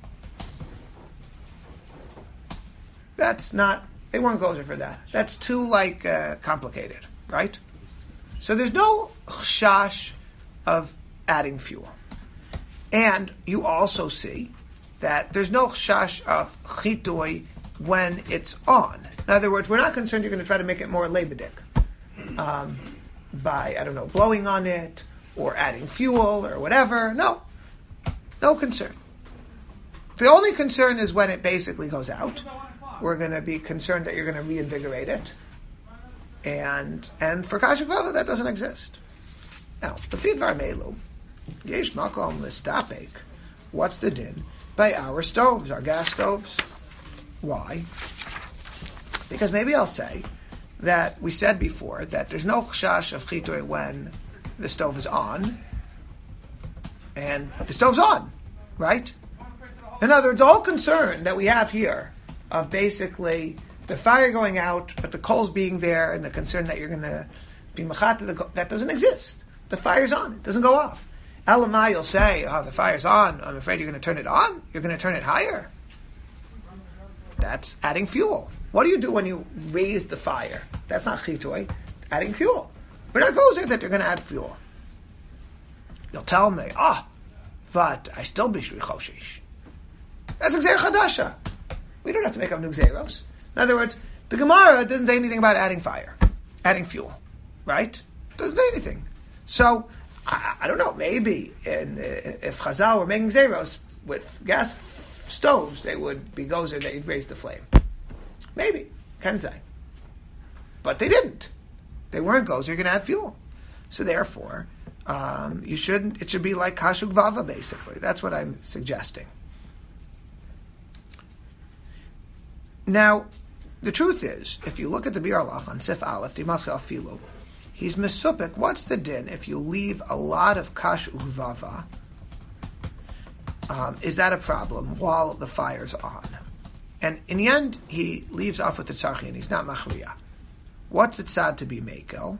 That's not, they weren't closer for that. That's too, like, uh, complicated, right? So there's no chashash of adding fuel. And you also see that there's no chashash of chitui when it's on. In other words, we're not concerned you're going to try to make it more lebedik um, by, I don't know, blowing on it or adding fuel or whatever. No. No concern. The only concern is when it basically goes out. We're going to be concerned that you're going to reinvigorate it. And and for Kasha Gvava, that doesn't exist. Now, the Fidvar Melu, Yesh Makom Listapek. What's the din? By our stoves, our gas stoves. Why? Because maybe I'll say that we said before that there's no chashash of chitui when the stove is on, and the stove's on, right? In other words, the whole concern that we have here of basically the fire going out, but the coals being there, and the concern that you're going to be machata, the that doesn't exist. The fire's on; it doesn't go off. Elamai, you'll say, "Oh, the fire's on. I'm afraid you're going to turn it on. You're going to turn it higher." That's adding fuel. What do you do when you raise the fire? That's not chitui. Adding fuel. But that goes in that you're going to add fuel. You'll tell me, ah, oh, but I still be shri choshish. That's Gzeira Chadasha. We don't have to make up new Gzeiros. In other words, the Gemara doesn't say anything about adding fire, adding fuel, right? Doesn't say anything. So, I, I don't know, maybe in, if Chazal were making Gzeiros with gas stoves, they would be gozer, they'd raise the flame. Maybe, can say. But they didn't. They weren't gozer, you're going to add fuel. So therefore, um, you shouldn't, it should be like Kashuk Vava, basically. That's what I'm suggesting. Now, the truth is, if you look at the Biur Halach on Sif Aleph, Dimaskal Filu, he's mesupik. What's the din if you leave a lot of kash uvava? Um, is that a problem while the fire's on? And in the end, he leaves off with the tzarchi, and he's not machriya. What's it sad to be mekel?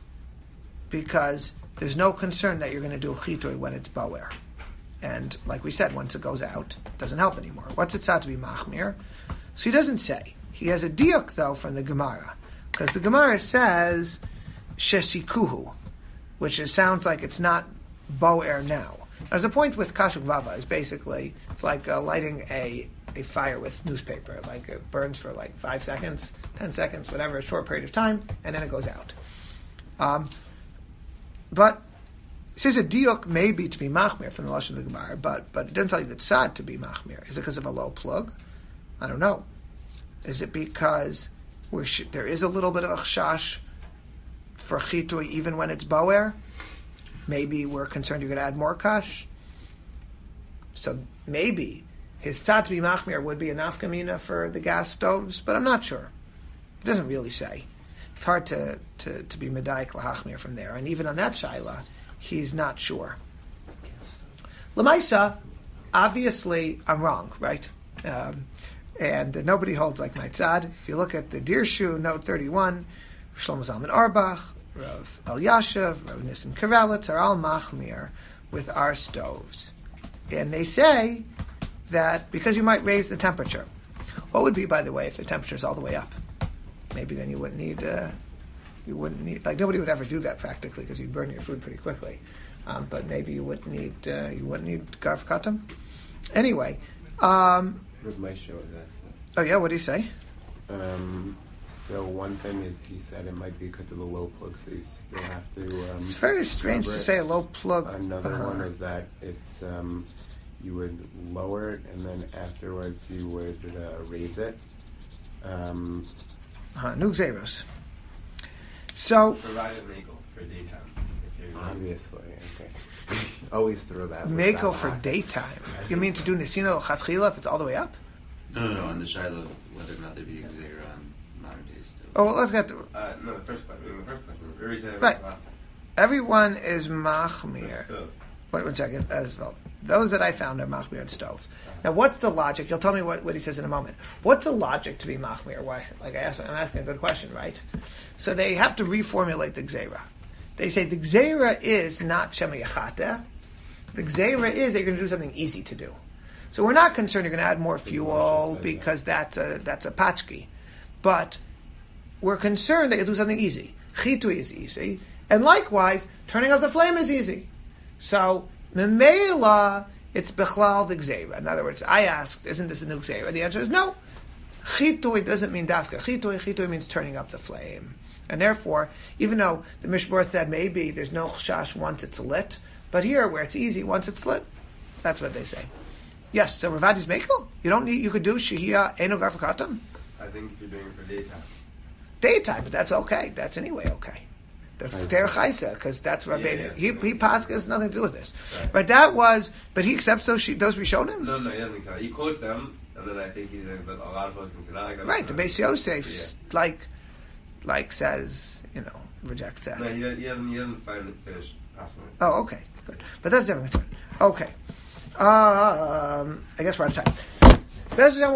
Because there's no concern that you're going to do chitui when it's boer. And like we said, once it goes out, it doesn't help anymore. What's it sad to be machmir? So he doesn't say. He has a diuk, though, from the Gemara. Because the Gemara says, shesikuhu, which is, sounds like it's not boer now. There's a point with kashuk vava, is basically, it's like uh, lighting a, a fire with newspaper. Like it burns for like five seconds, ten seconds, whatever, a short period of time, and then it goes out. Um, but it says a diuk may be to be machmir from the lashon of the Gemara, but, but it doesn't tell you that sad to be machmir. Is it because of a low plug? I don't know. Is it because we're sh- there is a little bit of a chash for chitui even when it's boer? Maybe we're concerned you're going to add more kash. So maybe his tzad to be machmir would be a nafkamina for the gas stoves, but I'm not sure. It doesn't really say. It's hard to, to, to be medayik lahachmir from there. And even on that shaila, he's not sure. Lamaisa, obviously, I'm wrong, right? Um, and uh, nobody holds like my tzad. If you look at the Dirshu, note thirty-one, Shlomo Zalman Auerbach, Rav Elyashiv, Rav Nissen Karelitz are all machmir with our stoves. And they say that because you might raise the temperature. What would be, by the way, if the temperature is all the way up? Maybe then you wouldn't need, uh, you wouldn't need, like nobody would ever do that practically because you'd burn your food pretty quickly. Um, but maybe you wouldn't need, uh, you wouldn't need garf katam. Anyway, um, My show is that. oh yeah, what do you say? Um, so one thing is he said it might be because of the low plug, so you still have to. Um, It's very strange to say a low plug. Another uh-huh. one is that it's um, you would lower it and then afterwards you would uh, raise it. Um, uh-huh. New Xeros. So Provided legal for daytime. If you're obviously, okay. Always throw that. Mako for daytime. You mean to do Nisina Chatchila if it's all the way up? No, no, no. On the Shiloh, whether or not there be a Xera on modern days. Still. Oh, well, let's get to Uh, no, the first question. The first question. The reason it was Right. about- everyone is machmir. So, Wait one second as well. Those that I found are machmir on stoves. Now, what's the logic? You'll tell me what, what he says in a moment. What's the logic to be machmir? Why? Like I asked, I'm asking a good question, right? So they have to reformulate the gzeira. They say the gzeira is not shema yachata. The gzeira is that you're going to do something easy to do. So we're not concerned you're going to add more fuel because that's a that's a pachki, but we're concerned that you do something easy. Chitui is easy, and likewise turning up the flame is easy. So memela, it's bechlal the gzeira. In other words, I asked, isn't this a new gzeira? The answer is no. Chitui doesn't mean dafka. Chitui chitui means turning up the flame, and therefore, even though the Mishmor said maybe there's no chash once it's lit, but here where it's easy once it's lit, that's what they say. Yes, so Ravadi's Mekel? You don't need, you could do Shehiyah Eno Garfakatam? I think if you're doing it for daytime. Daytime, but that's okay. That's anyway okay. That's Right. Ster Chaisa, because that's Rabbeinu. Yeah, yeah. He he Pascha has nothing to do with this. Right. But that was, but he accepts those those Rishonim. No, no, he doesn't accept it. He quotes them, and then I think he's but a lot of folks can say, no, I got Right, the Beis Yosef, Yeah. like, like says, you know, rejects that. No, he, do- he doesn't. He doesn't find it finished. Personally. Oh, okay, good. But that's different. Okay. Um, I guess we're out of time.